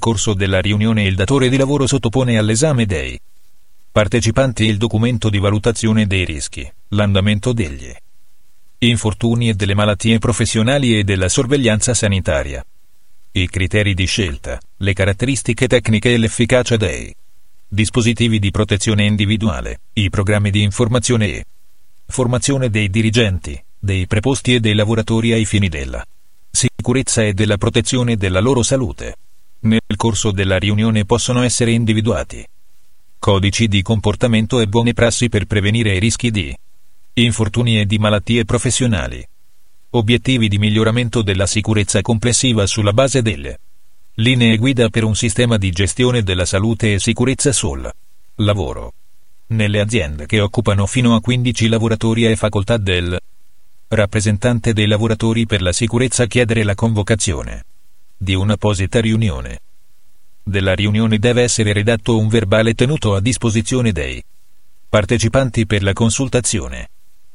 corso della riunione il datore di lavoro sottopone all'esame dei partecipanti il documento di valutazione dei rischi, l'andamento degli infortuni e delle malattie professionali e della sorveglianza sanitaria, i criteri di scelta, le caratteristiche tecniche e l'efficacia dei dispositivi di protezione individuale, i programmi di informazione e formazione dei dirigenti, dei preposti e dei lavoratori ai fini della sicurezza e della protezione della loro salute. Nel corso della riunione possono essere individuati codici di comportamento e buone prassi per prevenire i rischi di infortuni e di malattie professionali, obiettivi di miglioramento della sicurezza complessiva sulla base delle linee guida per un sistema di gestione della salute e sicurezza sul lavoro. Nelle aziende che occupano fino a 15 lavoratori è facoltà del rappresentante dei lavoratori per la sicurezza chiedere la convocazione di un'apposita riunione. Della riunione deve essere redatto un verbale tenuto a disposizione dei partecipanti per la consultazione.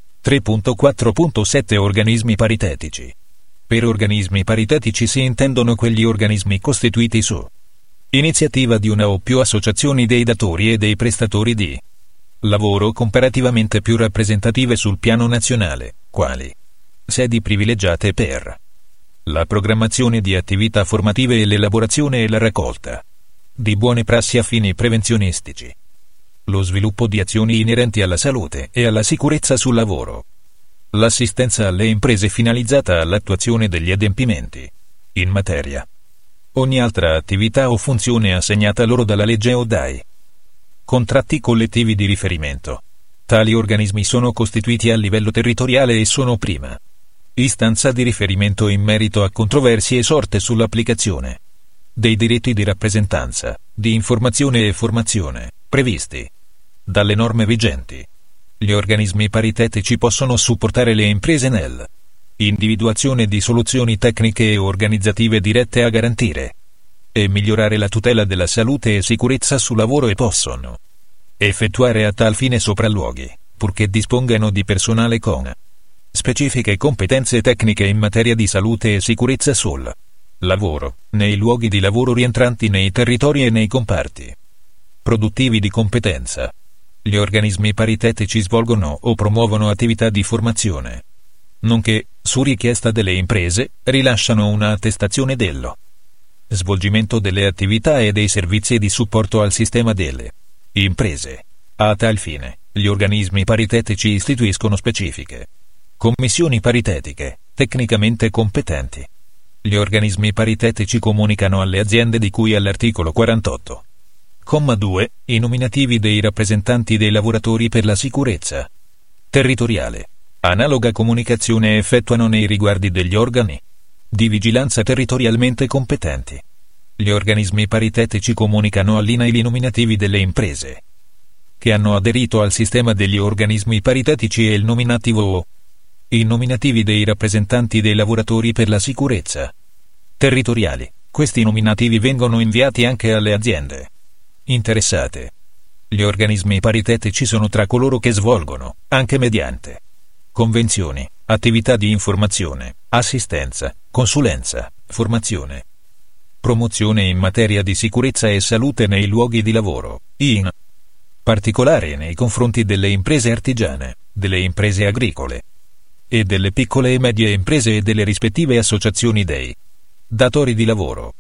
3.4.7 Organismi paritetici. Per organismi paritetici si intendono quegli organismi costituiti su iniziativa di una o più associazioni dei datori e dei prestatori di lavoro comparativamente più rappresentative sul piano nazionale, quali sedi privilegiate per la programmazione di attività formative e l'elaborazione e la raccolta di buone prassi a fini prevenzionistici, lo sviluppo di azioni inerenti alla salute e alla sicurezza sul lavoro, l'assistenza alle imprese finalizzata all'attuazione degli adempimenti in materia, ogni altra attività o funzione assegnata loro dalla legge o dai contratti collettivi di riferimento. Tali organismi sono costituiti a livello territoriale e sono prima istanza di riferimento in merito a controversie sorte sull'applicazione dei diritti di rappresentanza, di informazione e formazione, previsti dalle norme vigenti. Gli organismi paritetici possono supportare le imprese nell'individuazione di soluzioni tecniche e organizzative dirette a garantire e migliorare la tutela della salute e sicurezza sul lavoro e possono effettuare a tal fine sopralluoghi, purché dispongano di personale con specifiche competenze tecniche in materia di salute e sicurezza sul lavoro, nei luoghi di lavoro rientranti nei territori e nei comparti produttivi di competenza. Gli organismi paritetici svolgono o promuovono attività di formazione, nonché, su richiesta delle imprese, rilasciano una attestazione dello svolgimento delle attività e dei servizi di supporto al sistema delle imprese. A tal fine, gli organismi paritetici istituiscono specifiche commissioni paritetiche, tecnicamente competenti. Gli organismi paritetici comunicano alle aziende di cui all'articolo 48. Comma 2, i nominativi dei rappresentanti dei lavoratori per la sicurezza territoriale. Analoga comunicazione effettuano nei riguardi degli organi di vigilanza territorialmente competenti. Gli organismi paritetici comunicano all'INAIL i nominativi delle imprese che hanno aderito al sistema degli organismi paritetici e il nominativo o i nominativi dei rappresentanti dei lavoratori per la sicurezza territoriali. Questi nominativi vengono inviati anche alle aziende interessate. Gli organismi paritetici sono tra coloro che svolgono, anche mediante convenzioni, attività di informazione, assistenza, consulenza, formazione, promozione in materia di sicurezza e salute nei luoghi di lavoro, in particolare nei confronti delle imprese artigiane, delle imprese agricole e delle piccole e medie imprese e delle rispettive associazioni dei datori di lavoro.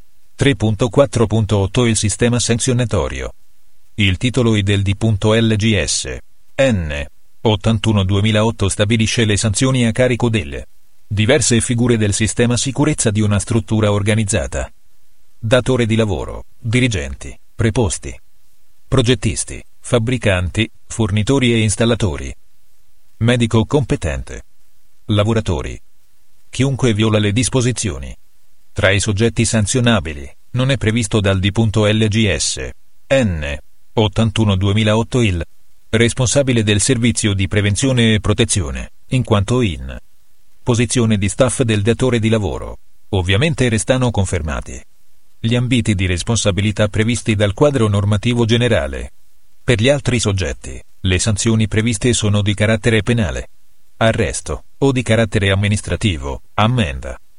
3.4.8 Il sistema sanzionatorio. Il titolo I del D.LGS N. 81/2008 stabilisce le sanzioni a carico delle diverse figure del sistema sicurezza di una struttura organizzata. Datore di lavoro, dirigenti, preposti, progettisti, fabbricanti, fornitori e installatori, medico competente, lavoratori, chiunque viola le disposizioni. Tra i soggetti sanzionabili, non è previsto dal D.LGS N. 81/2008 il responsabile del servizio di prevenzione e protezione, in quanto in posizione di staff del datore di lavoro. Ovviamente restano confermati gli ambiti di responsabilità previsti dal quadro normativo generale. Per gli altri soggetti, le sanzioni previste sono di carattere penale, arresto, o di carattere amministrativo, ammenda.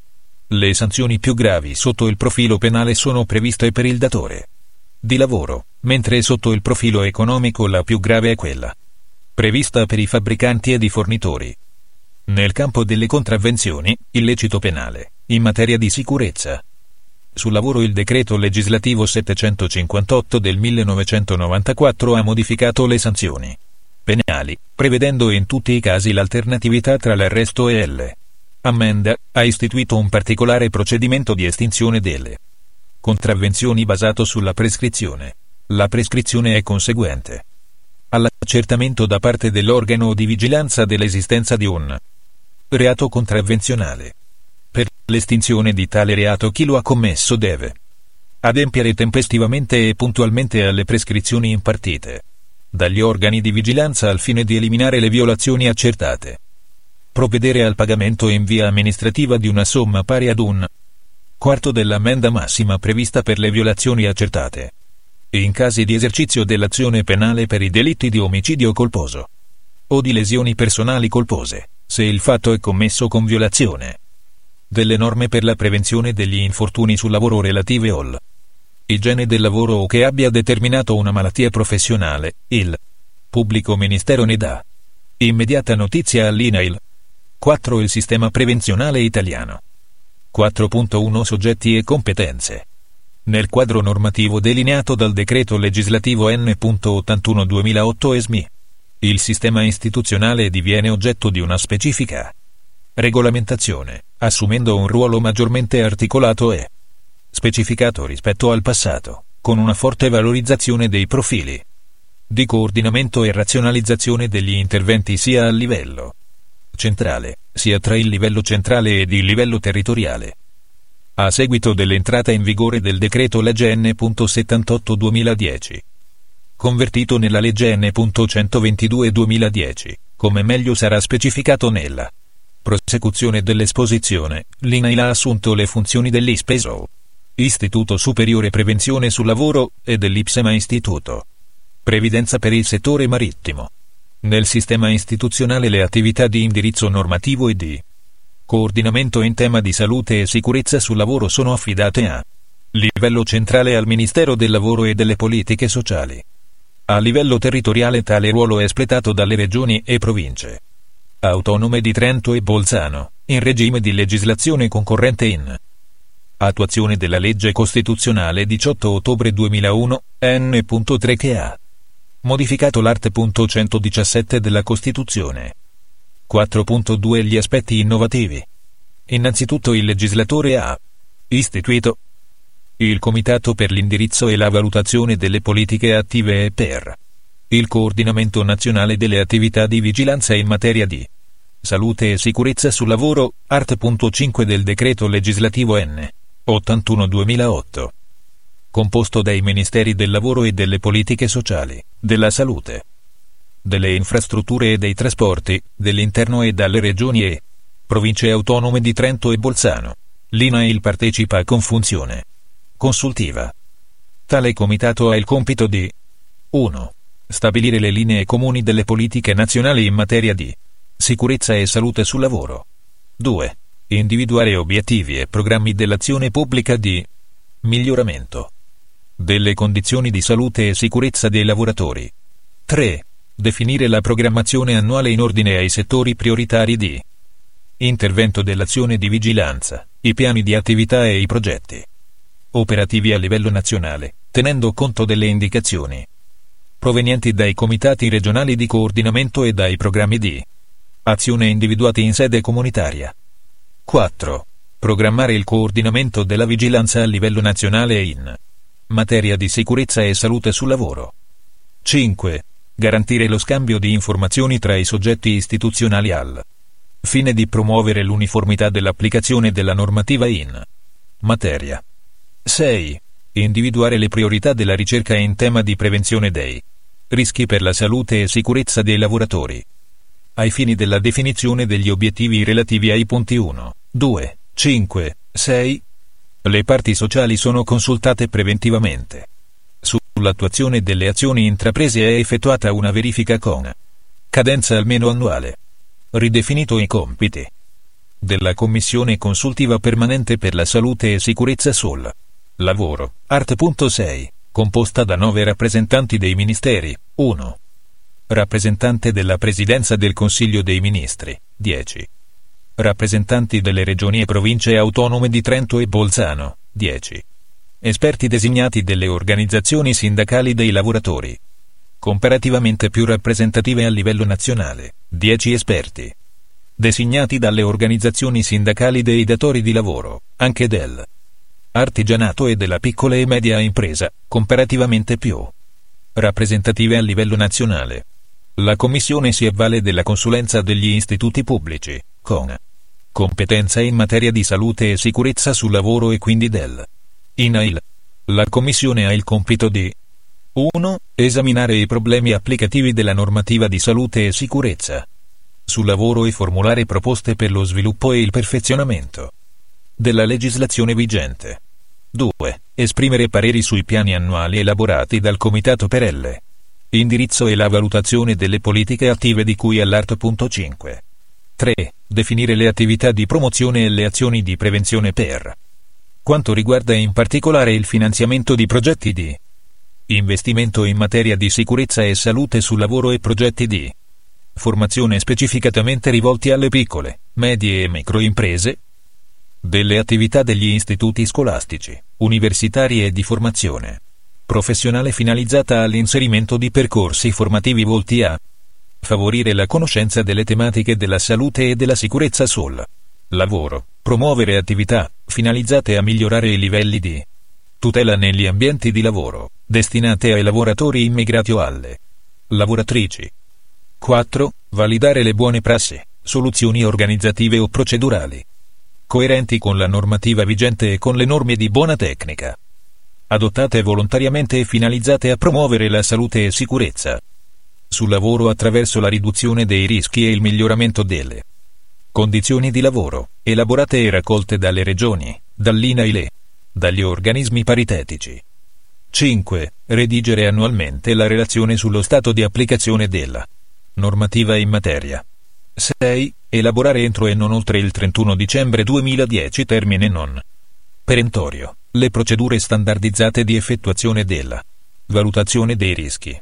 Le sanzioni più gravi sotto il profilo penale sono previste per il datore di lavoro, mentre sotto il profilo economico la più grave è quella prevista per i fabbricanti ed i fornitori. Nel campo delle contravvenzioni, illecito penale, in materia di sicurezza sul lavoro, il decreto legislativo 758 del 1994 ha modificato le sanzioni penali, prevedendo in tutti i casi l'alternatività tra l'arresto e l'ammenda, ha istituito un particolare procedimento di estinzione delle contravvenzioni basato sulla prescrizione. La prescrizione è conseguente all'accertamento da parte dell'organo di vigilanza dell'esistenza di un reato contravvenzionale. Per l'estinzione di tale reato chi lo ha commesso deve adempiere tempestivamente e puntualmente alle prescrizioni impartite dagli organi di vigilanza al fine di eliminare le violazioni accertate. Provvedere al pagamento in via amministrativa di una somma pari ad un quarto dell'ammenda massima prevista per le violazioni accertate, e in casi di esercizio dell'azione penale per i delitti di omicidio colposo o di lesioni personali colpose, se il fatto è commesso con violazione delle norme per la prevenzione degli infortuni sul lavoro relative all' igiene del lavoro o che abbia determinato una malattia professionale, il pubblico ministero ne dà immediata notizia all'INAIL. 4. Il sistema prevenzionale italiano. 4.1 Soggetti e competenze. Nel quadro normativo delineato dal decreto legislativo N.81/2008 ESMI, il sistema istituzionale diviene oggetto di una specifica regolamentazione, assumendo un ruolo maggiormente articolato e specificato rispetto al passato, con una forte valorizzazione dei profili di coordinamento e razionalizzazione degli interventi sia a livello centrale, sia tra il livello centrale ed il livello territoriale. A seguito dell'entrata in vigore del decreto legge N.78/2010, convertito nella legge N.122/2010, come meglio sarà specificato nella prosecuzione dell'esposizione, l'INAIL ha assunto le funzioni dell'ISPESL, Istituto Superiore Prevenzione sul Lavoro, e dell'IPSEMA Istituto Previdenza per il settore marittimo. Nel sistema istituzionale le attività di indirizzo normativo e di coordinamento in tema di salute e sicurezza sul lavoro sono affidate a livello centrale al Ministero del Lavoro e delle Politiche Sociali. A livello territoriale tale ruolo è espletato dalle regioni e province autonome di Trento e Bolzano, in regime di legislazione concorrente in attuazione della legge costituzionale 18 ottobre 2001, N.3, che ha modificato l'art. 117 della Costituzione. 4.2 Gli aspetti innovativi. Innanzitutto il legislatore ha istituito il Comitato per l'indirizzo e la valutazione delle politiche attive e per il coordinamento nazionale delle attività di vigilanza in materia di salute e sicurezza sul lavoro, art. 5 del decreto legislativo N. 81/2008. Composto dai Ministeri del Lavoro e delle Politiche Sociali, della Salute, delle Infrastrutture e dei Trasporti, dell'Interno e dalle Regioni e Province Autonome di Trento e Bolzano. L'INAIL partecipa con funzione consultiva. Tale comitato ha il compito di 1. Stabilire le linee comuni delle politiche nazionali in materia di sicurezza e salute sul lavoro. 2. Individuare obiettivi e programmi dell'azione pubblica di miglioramento delle condizioni di salute e sicurezza dei lavoratori. 3. Definire la programmazione annuale in ordine ai settori prioritari di intervento dell'azione di vigilanza, i piani di attività e i progetti operativi a livello nazionale, tenendo conto delle indicazioni provenienti dai comitati regionali di coordinamento e dai programmi di azione individuati in sede comunitaria. 4. Programmare il coordinamento della vigilanza a livello nazionale in materia di sicurezza e salute sul lavoro. 5. Garantire lo scambio di informazioni tra i soggetti istituzionali al fine di promuovere l'uniformità dell'applicazione della normativa in materia. 6. Individuare le priorità della ricerca in tema di prevenzione dei rischi per la salute e sicurezza dei lavoratori, ai fini della definizione degli obiettivi relativi ai punti 1, 2, 5, 6. Le parti sociali sono consultate preventivamente. Sull'attuazione delle azioni intraprese è effettuata una verifica con cadenza almeno annuale. Ridefinito i compiti della Commissione Consultiva Permanente per la Salute e Sicurezza sul Lavoro, Art.6, composta da 9 rappresentanti dei Ministeri, 1. Rappresentante della Presidenza del Consiglio dei Ministri, 10. Rappresentanti delle Regioni e Province Autonome di Trento e Bolzano, 10. Esperti designati delle organizzazioni sindacali dei lavoratori, comparativamente più rappresentative a livello nazionale, 10 esperti designati dalle organizzazioni sindacali dei datori di lavoro, anche del artigianato e della piccola e media impresa, comparativamente più rappresentative a livello nazionale. La Commissione si avvale della consulenza degli istituti pubblici, con competenza in materia di salute e sicurezza sul lavoro e quindi del INAIL. La Commissione ha il compito di 1. Esaminare i problemi applicativi della normativa di salute e sicurezza sul lavoro e formulare proposte per lo sviluppo e il perfezionamento della legislazione vigente. 2. Esprimere pareri sui piani annuali elaborati dal Comitato per l'indirizzo e la valutazione delle politiche attive di cui all'Art.5. 3. Definire le attività di promozione e le azioni di prevenzione per quanto riguarda in particolare il finanziamento di progetti di investimento in materia di sicurezza e salute sul lavoro e progetti di formazione specificatamente rivolti alle piccole, medie e microimprese, delle attività degli istituti scolastici, universitari e di formazione professionale finalizzata all'inserimento di percorsi formativi volti a favorire la conoscenza delle tematiche della salute e della sicurezza sul lavoro, promuovere attività finalizzate a migliorare i livelli di tutela negli ambienti di lavoro, destinate ai lavoratori immigrati o alle lavoratrici. 4. Validare le buone prassi, soluzioni organizzative o procedurali coerenti con la normativa vigente e con le norme di buona tecnica, adottate volontariamente e finalizzate a promuovere la salute e sicurezza sul lavoro attraverso la riduzione dei rischi e il miglioramento delle condizioni di lavoro, elaborate e raccolte dalle regioni, dall'INAIL e dagli organismi paritetici. 5. Redigere annualmente la relazione sullo stato di applicazione della normativa in materia. 6. Elaborare entro e non oltre il 31 dicembre 2010 termine non perentorio, le procedure standardizzate di effettuazione della valutazione dei rischi.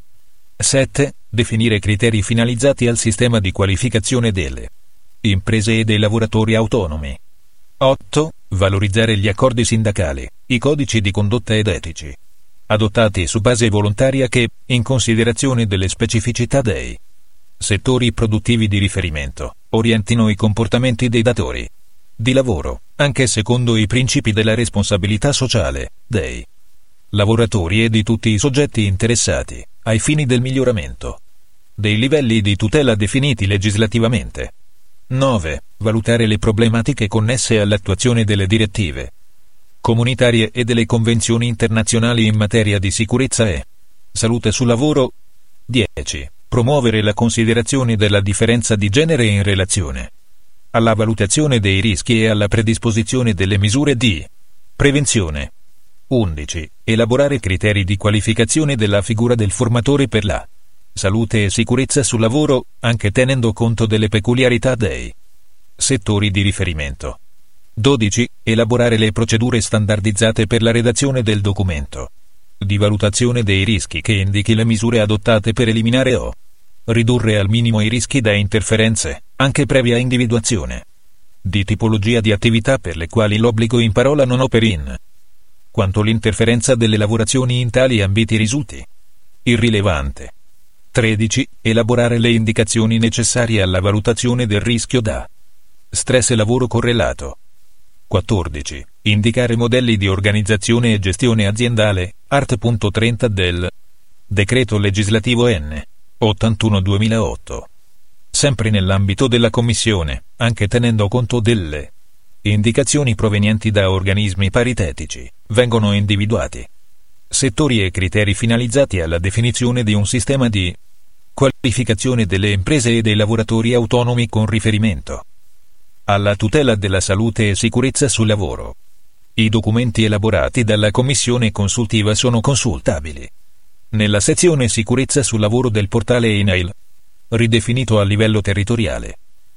7. Definire criteri finalizzati al sistema di qualificazione delle imprese e dei lavoratori autonomi. 8. Valorizzare gli accordi sindacali, i codici di condotta ed etici, adottati su base volontaria che, in considerazione delle specificità dei settori produttivi di riferimento, orientino i comportamenti dei datori di lavoro, anche secondo i principi della responsabilità sociale dei lavoratori e di tutti i soggetti interessati, ai fini del miglioramento dei livelli di tutela definiti legislativamente. 9. Valutare le problematiche connesse all'attuazione delle direttive comunitarie e delle convenzioni internazionali in materia di sicurezza e salute sul lavoro. 10. Promuovere la considerazione della differenza di genere in relazione alla valutazione dei rischi e alla predisposizione delle misure di prevenzione. 11. Elaborare criteri di qualificazione della figura del formatore per la salute e sicurezza sul lavoro, anche tenendo conto delle peculiarità dei settori di riferimento. 12. Elaborare le procedure standardizzate per la redazione del documento di valutazione dei rischi che indichi le misure adottate per eliminare o ridurre al minimo i rischi da interferenze, anche previa individuazione di tipologia di attività per le quali l'obbligo in parola non operi in quanto l'interferenza delle lavorazioni in tali ambiti risulti irrilevante. 13. Elaborare le indicazioni necessarie alla valutazione del rischio da stress e lavoro correlato. 14. Indicare modelli di organizzazione e gestione aziendale, Art.30 del Decreto Legislativo N. 81/2008. Sempre nell'ambito della Commissione, anche tenendo conto delle indicazioni provenienti da organismi paritetici, vengono individuati settori e criteri finalizzati alla definizione di un sistema di qualificazione delle imprese e dei lavoratori autonomi con riferimento alla tutela della salute e sicurezza sul lavoro. I documenti elaborati dalla Commissione consultiva sono consultabili nella sezione Sicurezza sul lavoro del portale INAIL, ridefinito a livello territoriale.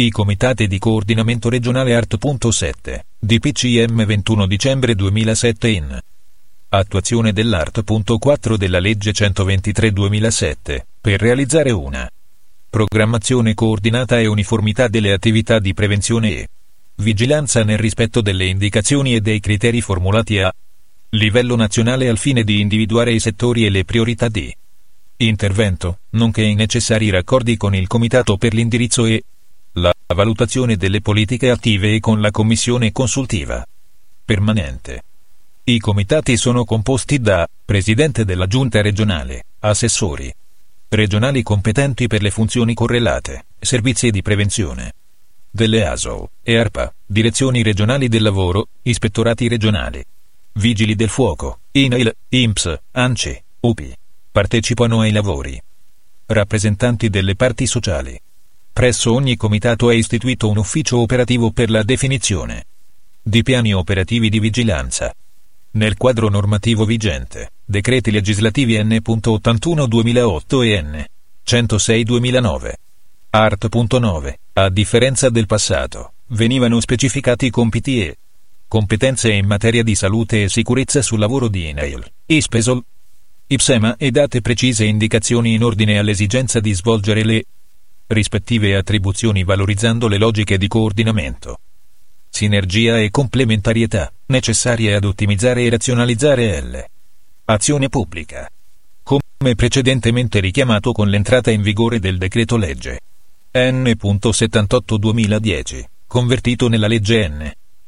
I comitati di coordinamento regionale Art.7, DPCM 21 dicembre 2007 in attuazione dell'Art.4 della legge 123/2007, per realizzare una programmazione coordinata e uniformità delle attività di prevenzione e vigilanza nel rispetto delle indicazioni e dei criteri formulati a livello nazionale al fine di individuare i settori e le priorità di intervento, nonché i necessari raccordi con il Comitato per l'indirizzo e la valutazione delle politiche attive e con la Commissione consultiva permanente. I comitati sono composti da Presidente della Giunta regionale, assessori regionali competenti per le funzioni correlate, servizi di prevenzione delle ASL e ARPA, direzioni regionali del lavoro, ispettorati regionali, vigili del fuoco, INAIL, INPS, ANCI, UPI. Partecipano ai lavori rappresentanti delle parti sociali. Presso ogni comitato è istituito un ufficio operativo per la definizione di piani operativi di vigilanza. Nel quadro normativo vigente, decreti legislativi N.81/2008 e N.106/2009. Art.9, a differenza del passato, venivano specificati compiti e competenze in materia di salute e sicurezza sul lavoro di INAIL, ISPESL, IPSEMA e date precise indicazioni in ordine all'esigenza di svolgere le rispettive attribuzioni valorizzando le logiche di coordinamento, sinergia e complementarietà, necessarie ad ottimizzare e razionalizzare l'azione pubblica. Come precedentemente richiamato con l'entrata in vigore del decreto-legge N.78/2010, convertito nella legge N.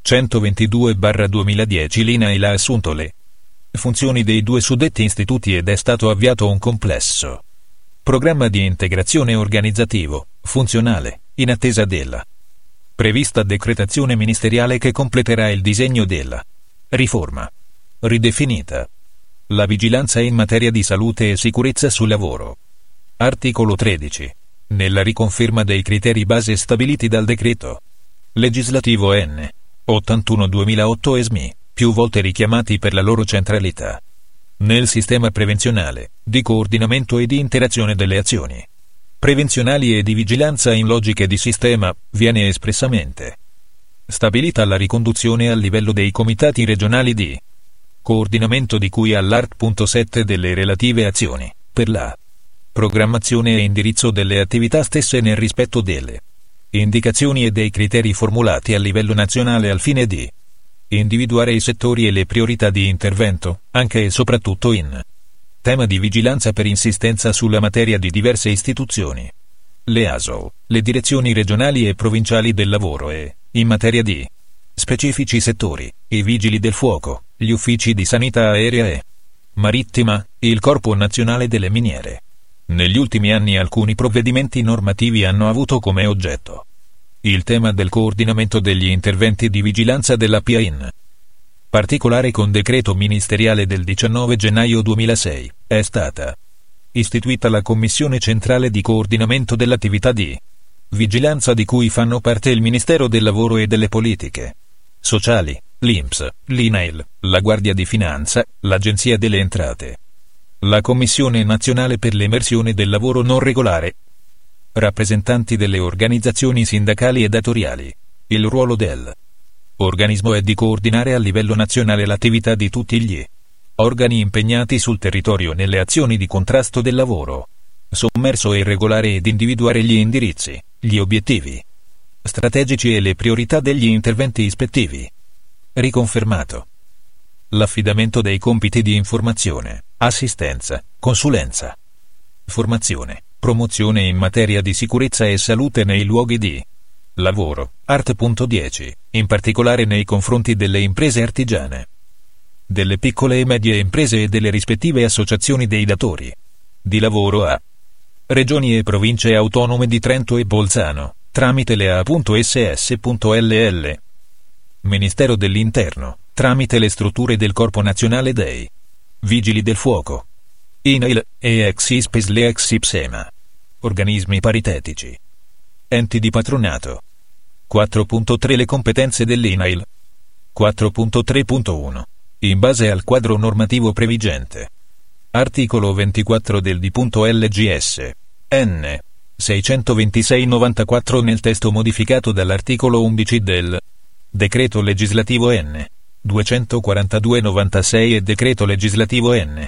122/2010, l'INAIL ha assunto le funzioni dei due suddetti istituti ed è stato avviato un complesso programma di integrazione organizzativo, funzionale, in attesa della prevista decretazione ministeriale che completerà il disegno della riforma ridefinita la vigilanza in materia di salute e sicurezza sul lavoro. Articolo 13. Nella riconferma dei criteri base stabiliti dal decreto legislativo N. 81/2008 e SMI, più volte richiamati per la loro centralità nel sistema prevenzionale, di coordinamento e di interazione delle azioni prevenzionali e di vigilanza in logiche di sistema, viene espressamente stabilita la riconduzione al livello dei comitati regionali di coordinamento di cui all'Art.7 delle relative azioni, per la programmazione e indirizzo delle attività stesse nel rispetto delle indicazioni e dei criteri formulati a livello nazionale al fine di individuare i settori e le priorità di intervento, anche e soprattutto in tema di vigilanza per insistenza sulla materia di diverse istituzioni. Le ASL, le direzioni regionali e provinciali del lavoro e, in materia di specifici settori, i vigili del fuoco, gli uffici di sanità aerea e marittima, il Corpo Nazionale delle Miniere. Negli ultimi anni alcuni provvedimenti normativi hanno avuto come oggetto il tema del coordinamento degli interventi di vigilanza della PA in particolare con decreto ministeriale del 19 gennaio 2006, è stata istituita la Commissione Centrale di Coordinamento dell'attività di vigilanza di cui fanno parte il Ministero del Lavoro e delle Politiche Sociali, l'INPS, l'INAIL, la Guardia di Finanza, l'Agenzia delle Entrate, la Commissione Nazionale per l'Emersione del Lavoro Non Regolare, rappresentanti delle organizzazioni sindacali e datoriali. Il ruolo del organismo è di coordinare a livello nazionale l'attività di tutti gli organi impegnati sul territorio nelle azioni di contrasto del lavoro sommerso e irregolare ed individuare gli indirizzi, gli obiettivi strategici e le priorità degli interventi ispettivi. Riconfermato l'affidamento dei compiti di informazione, assistenza, consulenza, formazione, promozione in materia di sicurezza e salute nei luoghi di lavoro, Art.10, in particolare nei confronti delle imprese artigiane, delle piccole e medie imprese e delle rispettive associazioni dei datori di lavoro a Regioni e Province Autonome di Trento e Bolzano, tramite le A.ss.ll. Ministero dell'Interno, tramite le strutture del Corpo Nazionale dei Vigili del Fuoco, INAIL, e ex ISPESL e ex IPSEMA. Organismi paritetici. Enti di patronato. 4.3 Le competenze dell'INAIL. 4.3.1. In base al quadro normativo previgente. Articolo 24 del D.LGS. N. 626/94 nel testo modificato dall'articolo 11 del Decreto Legislativo N. 242/96 e Decreto Legislativo N.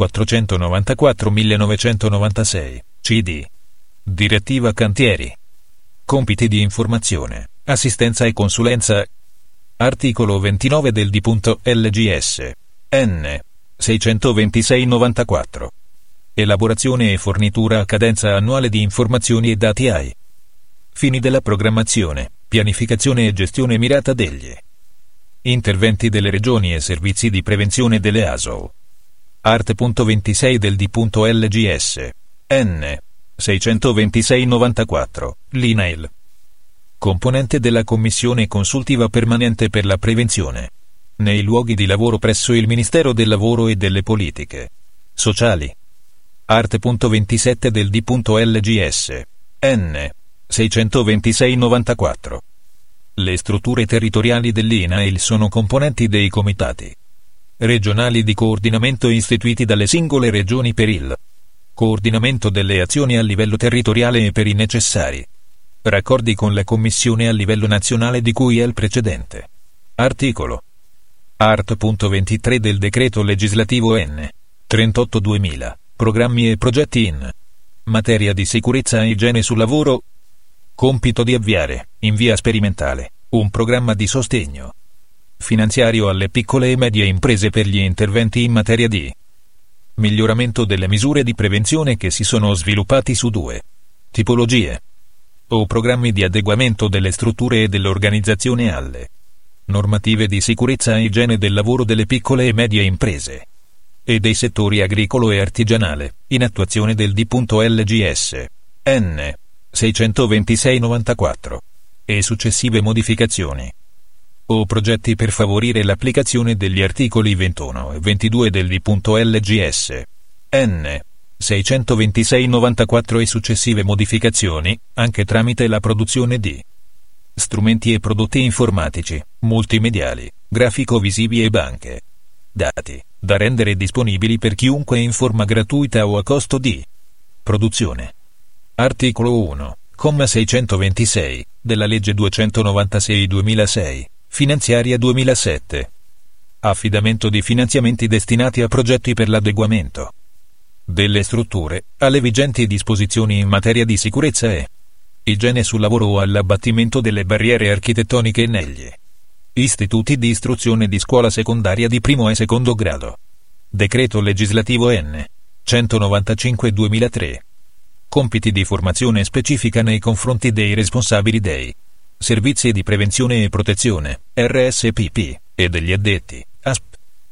494/1996, CD. Direttiva Cantieri. Compiti di informazione, assistenza e consulenza. Articolo 29 del D.LGS. N. 626/94. Elaborazione e fornitura a cadenza annuale di informazioni e dati ai fini della programmazione, pianificazione e gestione mirata degli interventi delle regioni e servizi di prevenzione delle ASL. Art.26 del D.LGS. N. 626/94, l'INAIL. Componente della Commissione Consultiva Permanente per la Prevenzione nei luoghi di lavoro presso il Ministero del Lavoro e delle Politiche Sociali. Art.27 del D.LGS. N. 626/94. Le strutture territoriali dell'INAIL sono componenti dei comitati regionali di coordinamento istituiti dalle singole regioni per il coordinamento delle azioni a livello territoriale e per i necessari raccordi con la Commissione a livello nazionale di cui è il precedente articolo. Art.23 del Decreto Legislativo N. 38/2000, programmi e progetti in materia di sicurezza e igiene sul lavoro. Compito di avviare, in via sperimentale, un programma di sostegno finanziario alle piccole e medie imprese per gli interventi in materia di miglioramento delle misure di prevenzione che si sono sviluppati su due tipologie o programmi di adeguamento delle strutture e dell'organizzazione alle normative di sicurezza e igiene del lavoro delle piccole e medie imprese e dei settori agricolo e artigianale, in attuazione del D.LGS. N. 626/94 e successive modificazioni o progetti per favorire l'applicazione degli articoli 21 e 22 del D.LGS. N. 626/94 e successive modificazioni, anche tramite la produzione di strumenti e prodotti informatici, multimediali, grafico-visivi e banche dati, da rendere disponibili per chiunque in forma gratuita o a costo di produzione. Articolo 1, comma 626, della legge 296/2006, finanziaria 2007. Affidamento di finanziamenti destinati a progetti per l'adeguamento delle strutture alle vigenti disposizioni in materia di sicurezza e igiene sul lavoro o all'abbattimento delle barriere architettoniche negli istituti di istruzione di scuola secondaria di primo e secondo grado. Decreto Legislativo N. 195/2003. Compiti di formazione specifica nei confronti dei responsabili dei servizi di prevenzione e protezione, RSPP, e degli addetti, ASP.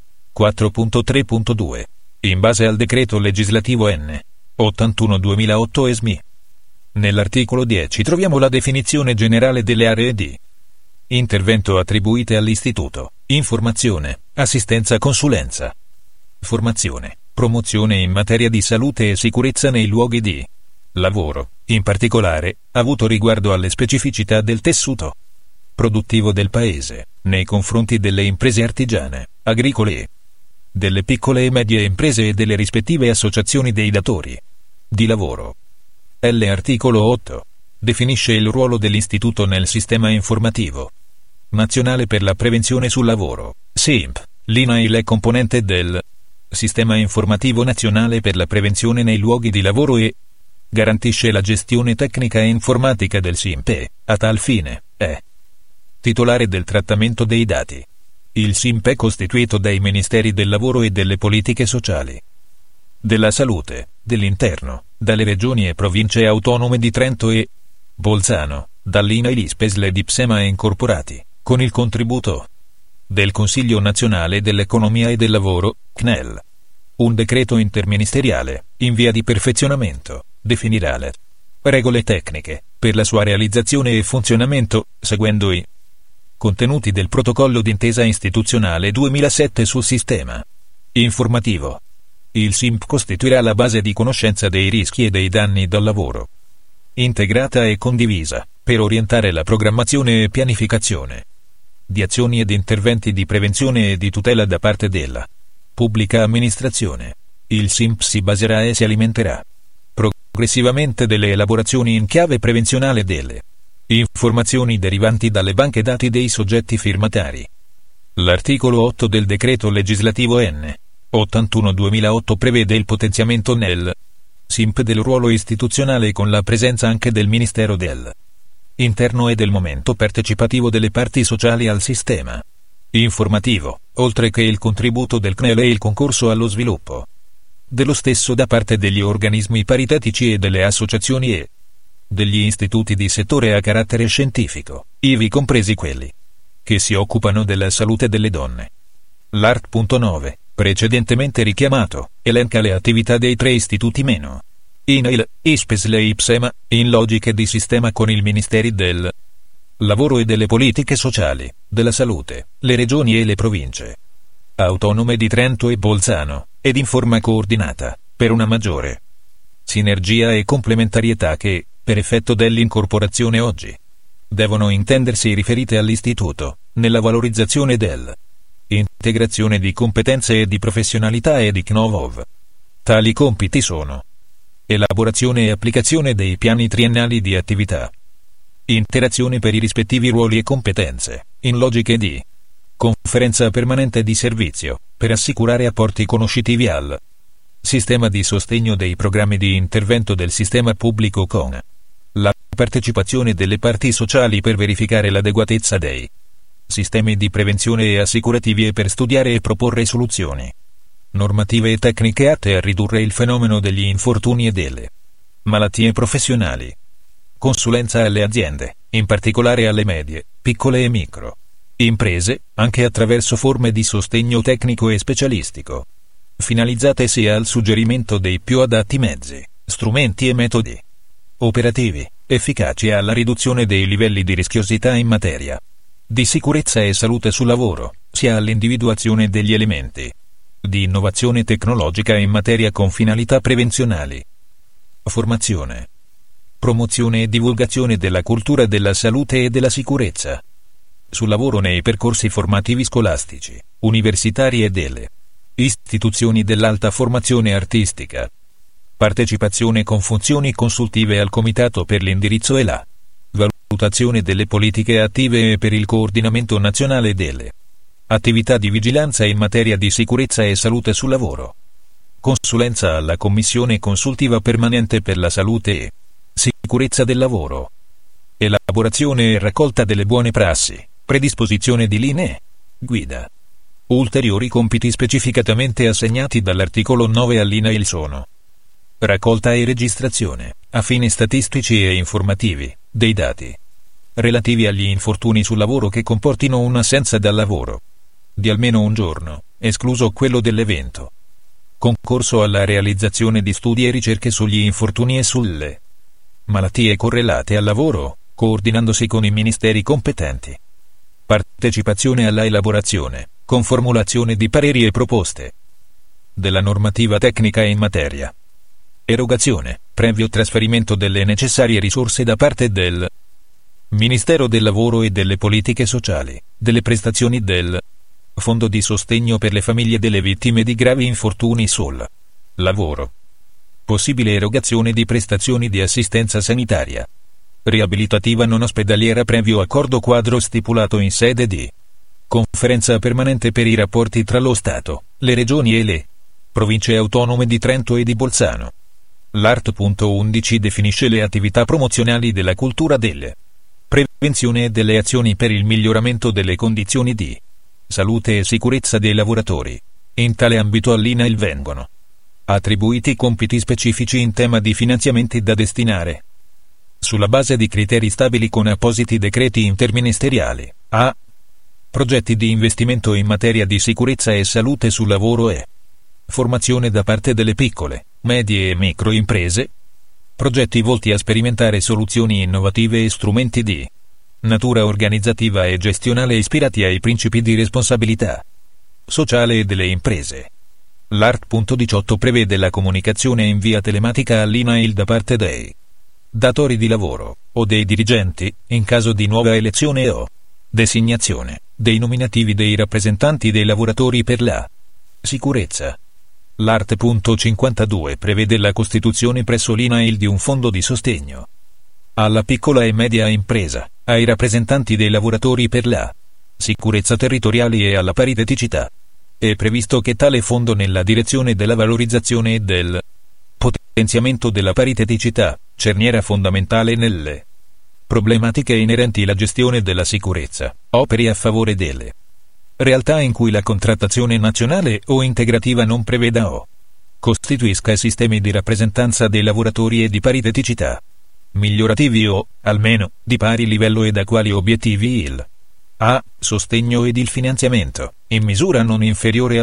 4.3.2. In base al Decreto Legislativo N. 81/2008 ESMI. Nell'articolo 10 troviamo la definizione generale delle aree di intervento attribuite all'Istituto: informazione, assistenza, consulenza, formazione, promozione in materia di salute e sicurezza nei luoghi di lavoro, in particolare, avuto riguardo alle specificità del tessuto produttivo del Paese, nei confronti delle imprese artigiane, agricole e delle piccole e medie imprese e delle rispettive associazioni dei datori di lavoro. L'articolo 8 definisce il ruolo dell'Istituto nel sistema informativo nazionale per la prevenzione sul lavoro, SINP. L'INAIL è componente del Sistema Informativo Nazionale per la Prevenzione nei Luoghi di Lavoro e garantisce la gestione tecnica e informatica del SINP e, a tal fine, è titolare del trattamento dei dati. Il SINP è costituito dai Ministeri del Lavoro e delle Politiche Sociali, della Salute, dell'Interno, dalle Regioni e Province Autonome di Trento e Bolzano, dall'INAIL ISPESL ed IPSEMA incorporati, con il contributo del Consiglio Nazionale dell'Economia e del Lavoro, CNEL. Un decreto interministeriale, in via di perfezionamento, definirà le regole tecniche per la sua realizzazione e funzionamento, seguendo i contenuti del Protocollo d'intesa istituzionale 2007 sul sistema informativo. Il SINP costituirà la base di conoscenza dei rischi e dei danni dal lavoro, integrata e condivisa, per orientare la programmazione e pianificazione di azioni ed interventi di prevenzione e di tutela da parte della pubblica amministrazione. Il SINP si baserà e si alimenterà progressivamente delle elaborazioni in chiave prevenzionale delle informazioni derivanti dalle banche dati dei soggetti firmatari. L'articolo 8 del decreto legislativo N. 81/2008 prevede il potenziamento nel SINP del ruolo istituzionale con la presenza anche del Ministero dell'Interno e del momento partecipativo delle parti sociali al sistema informativo, oltre che il contributo del CNEL e il concorso allo sviluppo dello stesso da parte degli organismi paritetici e delle associazioni e degli istituti di settore a carattere scientifico, ivi compresi quelli che si occupano della salute delle donne. L'art.9, precedentemente richiamato, elenca le attività dei 3 istituti meno INAIL, ISPESL e IPSEMA, in logiche di sistema con il Ministeri del Lavoro e delle Politiche Sociali, della Salute, le Regioni e le Province Autonome di Trento e Bolzano, ed in forma coordinata, per una maggiore sinergia e complementarietà che, per effetto dell'incorporazione oggi, devono intendersi riferite all'Istituto, nella valorizzazione dell'integrazione di competenze e di professionalità e di know-how. Tali compiti sono elaborazione e applicazione dei piani triennali di attività, interazione per i rispettivi ruoli e competenze, in logiche di conferenza permanente di servizio, per assicurare apporti conoscitivi al sistema di sostegno dei programmi di intervento del sistema pubblico con la partecipazione delle parti sociali per verificare l'adeguatezza dei sistemi di prevenzione e assicurativi e per studiare e proporre soluzioni normative e tecniche atte a ridurre il fenomeno degli infortuni e delle malattie professionali. Consulenza alle aziende, in particolare alle medie, piccole e micro imprese, anche attraverso forme di sostegno tecnico e specialistico, finalizzate sia al suggerimento dei più adatti mezzi, strumenti e metodi operativi, efficaci alla riduzione dei livelli di rischiosità in materia di sicurezza e salute sul lavoro, sia all'individuazione degli elementi di innovazione tecnologica in materia con finalità prevenzionali. Formazione, promozione e divulgazione della cultura della salute e della sicurezza sul lavoro nei percorsi formativi scolastici, universitari e delle istituzioni dell'alta formazione artistica. Partecipazione con funzioni consultive al Comitato per l'indirizzo e la valutazione delle politiche attive e per il coordinamento nazionale delle attività di vigilanza in materia di sicurezza e salute sul lavoro. Consulenza alla Commissione consultiva permanente per la salute e sicurezza del lavoro. Elaborazione e raccolta delle buone prassi, predisposizione di linee guida. Ulteriori compiti specificatamente assegnati dall'articolo 9 all'INAIL sono raccolta e registrazione, a fini statistici e informativi, dei dati relativi agli infortuni sul lavoro che comportino un'assenza dal lavoro di almeno un giorno, escluso quello dell'evento. Concorso alla realizzazione di studi e ricerche sugli infortuni e sulle malattie correlate al lavoro, coordinandosi con i ministeri competenti. Partecipazione alla elaborazione, con formulazione di pareri e proposte della normativa tecnica in materia. Erogazione, previo trasferimento delle necessarie risorse da parte del Ministero del Lavoro e delle Politiche Sociali, delle prestazioni del Fondo di sostegno per le famiglie delle vittime di gravi infortuni sul lavoro. Possibile erogazione di prestazioni di assistenza sanitaria riabilitativa non ospedaliera previo accordo quadro stipulato in sede di Conferenza permanente per i rapporti tra lo Stato, le Regioni e le Province Autonome di Trento e di Bolzano. L'art.11 definisce le attività promozionali della cultura delle prevenzione e delle azioni per il miglioramento delle condizioni di salute e sicurezza dei lavoratori. In tale ambito all'INAIL vengono attribuiti compiti specifici in tema di finanziamenti da destinare sulla base di criteri stabili con appositi decreti interministeriali a progetti di investimento in materia di sicurezza e salute sul lavoro e formazione da parte delle piccole, medie e micro imprese, progetti volti a sperimentare soluzioni innovative e strumenti di natura organizzativa e gestionale ispirati ai principi di responsabilità sociale delle imprese. L'art.18 prevede la comunicazione in via telematica all'INAIL da parte dei datori di lavoro o dei dirigenti, in caso di nuova elezione o designazione dei nominativi dei rappresentanti dei lavoratori per la sicurezza. L'Art.52 prevede la costituzione presso l'INAIL di un fondo di sostegno alla piccola e media impresa, ai rappresentanti dei lavoratori per la sicurezza territoriale e alla pariteticità. È previsto che tale fondo, nella direzione della valorizzazione e del potenziamento della pariteticità, cerniera fondamentale nelle problematiche inerenti alla gestione della sicurezza, operi a favore delle realtà in cui la contrattazione nazionale o integrativa non preveda o costituisca sistemi di rappresentanza dei lavoratori e di pariteticità migliorativi o, almeno, di pari livello ed a quali obiettivi il a. Sostegno ed il finanziamento, in misura non inferiore al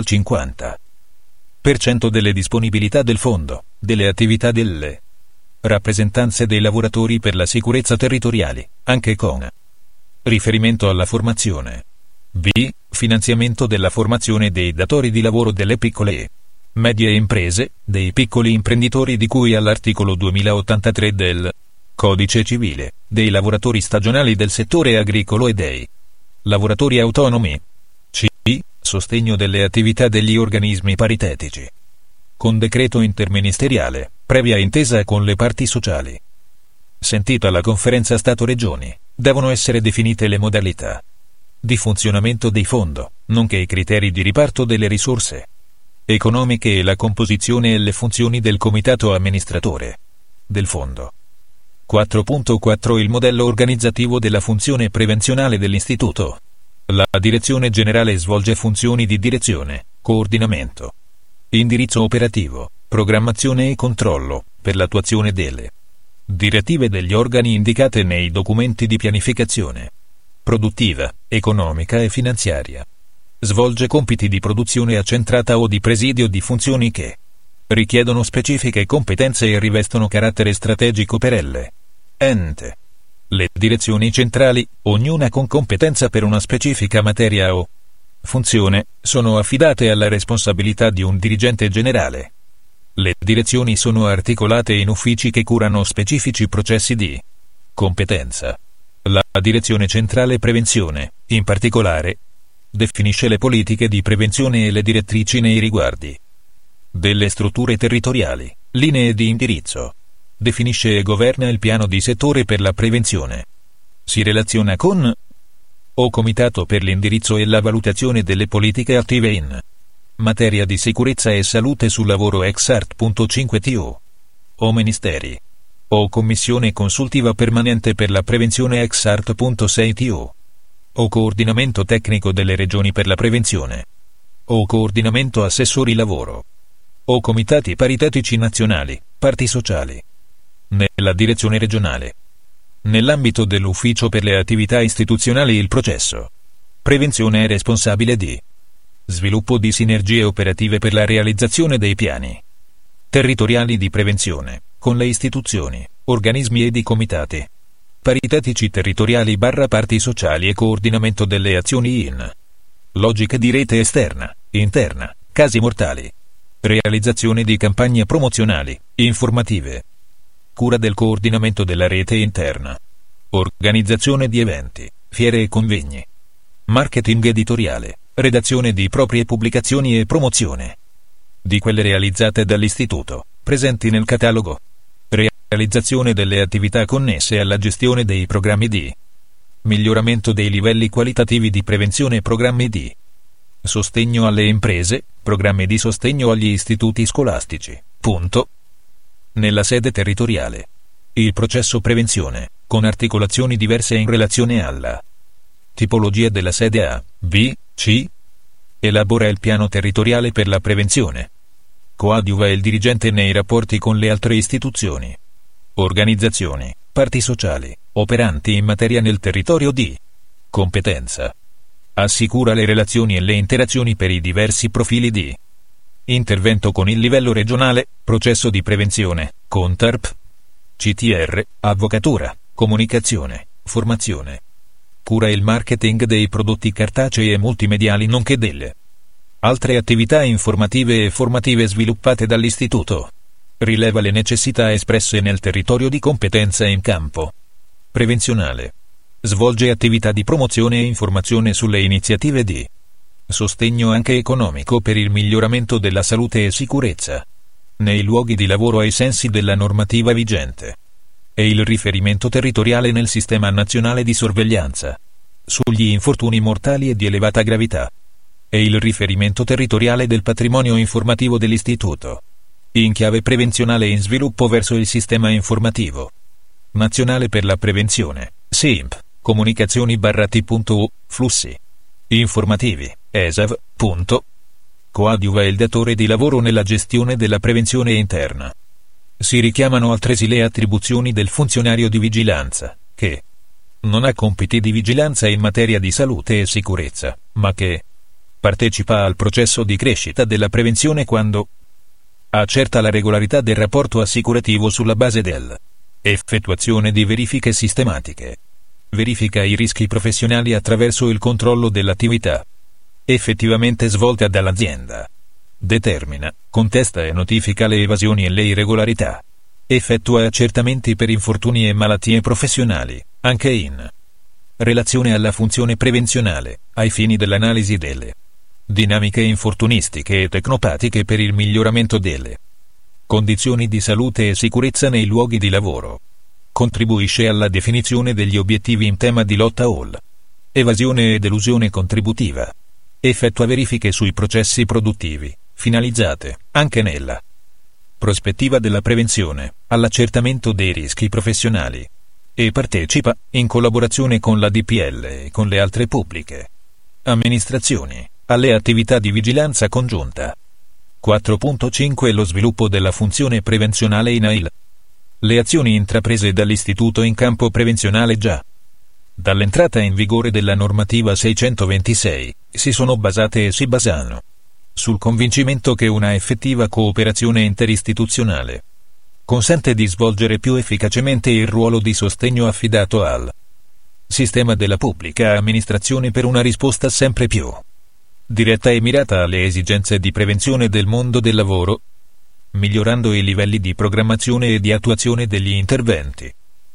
50% delle disponibilità del fondo, delle attività delle rappresentanze dei lavoratori per la sicurezza territoriali, anche con riferimento alla formazione. B. Finanziamento della formazione dei datori di lavoro delle piccole e medie imprese, dei piccoli imprenditori di cui all'articolo 2083 del Codice Civile, dei lavoratori stagionali del settore agricolo e dei lavoratori autonomi. C. Sostegno delle attività degli organismi paritetici. Con decreto interministeriale, previa intesa con le parti sociali. Sentita la Conferenza Stato-Regioni, devono essere definite le modalità di funzionamento dei fondo, nonché i criteri di riparto delle risorse economiche e la composizione e le funzioni del comitato amministratore del fondo. 4.4 Il modello organizzativo della funzione prevenzionale dell'Istituto. La Direzione Generale svolge funzioni di direzione, coordinamento, indirizzo operativo, programmazione e controllo, per l'attuazione delle direttive degli organi indicate nei documenti di pianificazione produttiva, economica e finanziaria. Svolge compiti di produzione accentrata o di presidio di funzioni che richiedono specifiche competenze e rivestono carattere strategico per l'ente. Le direzioni centrali, ognuna con competenza per una specifica materia o funzione, sono affidate alla responsabilità di un dirigente generale. Le direzioni sono articolate in uffici che curano specifici processi di competenza. La Direzione Centrale Prevenzione, in particolare, definisce le politiche di prevenzione e le direttrici nei riguardi delle strutture territoriali, linee di indirizzo. Definisce e governa il piano di settore per la prevenzione. Si relaziona con o Comitato per l'indirizzo e la valutazione delle politiche attive in materia di sicurezza e salute sul lavoro ex art.5to o Ministeri o Commissione consultiva permanente per la prevenzione ex art.6to o Coordinamento tecnico delle regioni per la prevenzione o Coordinamento assessori lavoro o Comitati paritetici nazionali, parti sociali. Nella direzione regionale. Nell'ambito dell'ufficio per le attività istituzionali il processo prevenzione è responsabile di sviluppo di sinergie operative per la realizzazione dei piani territoriali di prevenzione, con le istituzioni, organismi ed i comitati paritetici territoriali / parti sociali e coordinamento delle azioni in logica di rete esterna, interna, casi mortali, realizzazione di campagne promozionali, informative, cura del coordinamento della rete interna, organizzazione di eventi, fiere e convegni, marketing editoriale, redazione di proprie pubblicazioni e promozione di quelle realizzate dall'Istituto, presenti nel catalogo, realizzazione delle attività connesse alla gestione dei programmi di miglioramento dei livelli qualitativi di prevenzione e programmi di sostegno alle imprese, programmi di sostegno agli istituti scolastici. Punto. Nella sede territoriale. Il processo prevenzione, con articolazioni diverse in relazione alla tipologia della sede A, B, C. Elabora il piano territoriale per la prevenzione. Coadiuva il dirigente nei rapporti con le altre istituzioni, organizzazioni, parti sociali, operanti in materia nel territorio di competenza. Assicura le relazioni e le interazioni per i diversi profili di intervento con il livello regionale, processo di prevenzione, con TARP, CTR, avvocatura, comunicazione, formazione. Cura il marketing dei prodotti cartacei e multimediali nonché delle altre attività informative e formative sviluppate dall'Istituto. Rileva le necessità espresse nel territorio di competenza in campo prevenzionale. Svolge attività di promozione e informazione sulle iniziative di Sostegno anche economico per il miglioramento della salute e sicurezza nei luoghi di lavoro ai sensi della normativa vigente. E il riferimento territoriale nel sistema nazionale di sorveglianza sugli infortuni mortali e di elevata gravità. E il riferimento territoriale del patrimonio informativo dell'Istituto in chiave prevenzionale in sviluppo verso il sistema informativo nazionale per la prevenzione, SINP, comunicazioni-t.u, flussi informativi, ESAV, coadiuva il datore di lavoro nella gestione della prevenzione interna. Si richiamano altresì le attribuzioni del funzionario di vigilanza, che non ha compiti di vigilanza in materia di salute e sicurezza, ma che partecipa al processo di crescita della prevenzione quando accerta la regolarità del rapporto assicurativo sulla base dell'effettuazione di verifiche sistematiche, verifica i rischi professionali attraverso il controllo dell'attività effettivamente svolta dall'azienda, determina, contesta e notifica le evasioni e le irregolarità, effettua accertamenti per infortuni e malattie professionali, anche in relazione alla funzione prevenzionale, ai fini dell'analisi delle dinamiche infortunistiche e tecnopatiche per il miglioramento delle condizioni di salute e sicurezza nei luoghi di lavoro. Contribuisce alla definizione degli obiettivi in tema di lotta all'evasione ed elusione contributiva. Effettua verifiche sui processi produttivi, finalizzate, anche nella prospettiva della prevenzione, all'accertamento dei rischi professionali. E partecipa, in collaborazione con la DPL e con le altre pubbliche amministrazioni, alle attività di vigilanza congiunta. 4.5 Lo sviluppo della funzione prevenzionale in AIL. Le azioni intraprese dall'Istituto in campo prevenzionale già dall'entrata in vigore della normativa 626 si sono basate e si basano sul convincimento che una effettiva cooperazione interistituzionale consente di svolgere più efficacemente il ruolo di sostegno affidato al sistema della pubblica amministrazione per una risposta sempre più diretta e mirata alle esigenze di prevenzione del mondo del lavoro, migliorando i livelli di programmazione e di attuazione degli interventi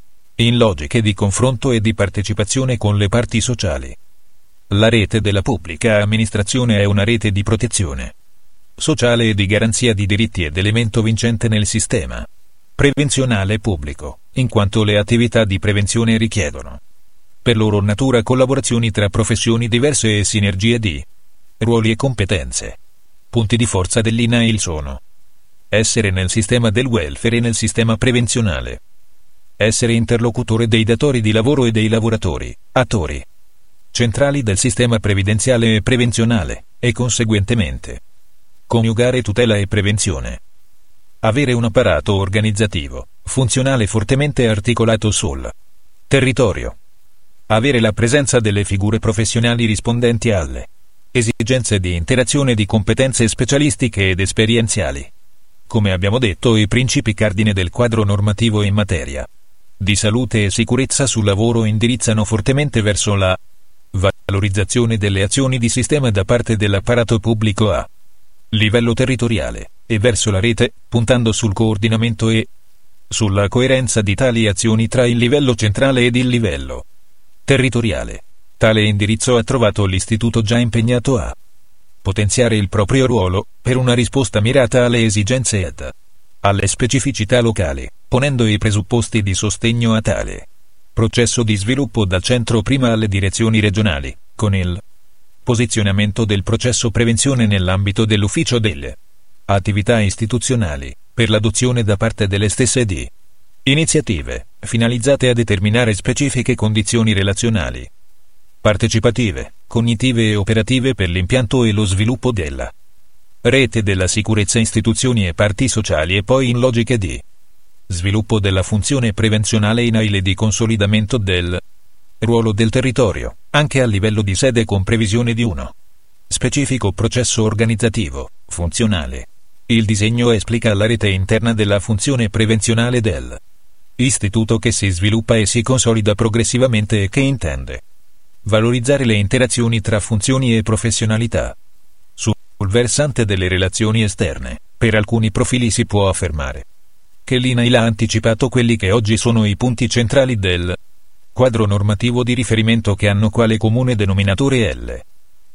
in logiche di confronto e di partecipazione con le parti sociali. La rete della pubblica amministrazione è una rete di protezione sociale e di garanzia di diritti ed elemento vincente nel sistema prevenzionale pubblico, in quanto le attività di prevenzione richiedono, per loro natura, collaborazioni tra professioni diverse e sinergie di ruoli e competenze. Punti di forza dell'INAIL sono: essere nel sistema del welfare e nel sistema prevenzionale, essere interlocutore dei datori di lavoro e dei lavoratori, attori centrali del sistema previdenziale e prevenzionale, e conseguentemente coniugare tutela e prevenzione. Avere un apparato organizzativo, funzionale fortemente articolato sul territorio. Avere la presenza delle figure professionali rispondenti alle esigenze di interazione di competenze specialistiche ed esperienziali. Come abbiamo detto, i principi cardine del quadro normativo in materia di salute e sicurezza sul lavoro indirizzano fortemente verso la valorizzazione delle azioni di sistema da parte dell'apparato pubblico a livello territoriale, e verso la rete, puntando sul coordinamento e sulla coerenza di tali azioni tra il livello centrale ed il livello territoriale. Tale indirizzo ha trovato l'Istituto già impegnato a potenziare il proprio ruolo, per una risposta mirata alle esigenze ed alle specificità locali, ponendo i presupposti di sostegno a tale processo di sviluppo dal centro prima alle direzioni regionali, con il posizionamento del processo prevenzione nell'ambito dell'ufficio delle attività istituzionali, per l'adozione da parte delle stesse di iniziative finalizzate a determinare specifiche condizioni relazionali, partecipative, cognitive e operative per l'impianto e lo sviluppo della rete della sicurezza, istituzioni e parti sociali, e poi in logiche di sviluppo della funzione prevenzionale in AIL e di consolidamento del ruolo del territorio, anche a livello di sede, con previsione di uno specifico processo organizzativo, funzionale. Il disegno esplica la rete interna della funzione prevenzionale del istituto, che si sviluppa e si consolida progressivamente e che intende valorizzare le interazioni tra funzioni e professionalità. Sul versante delle relazioni esterne, per alcuni profili si può affermare che l'INAIL ha anticipato quelli che oggi sono i punti centrali del quadro normativo di riferimento, che hanno quale comune denominatore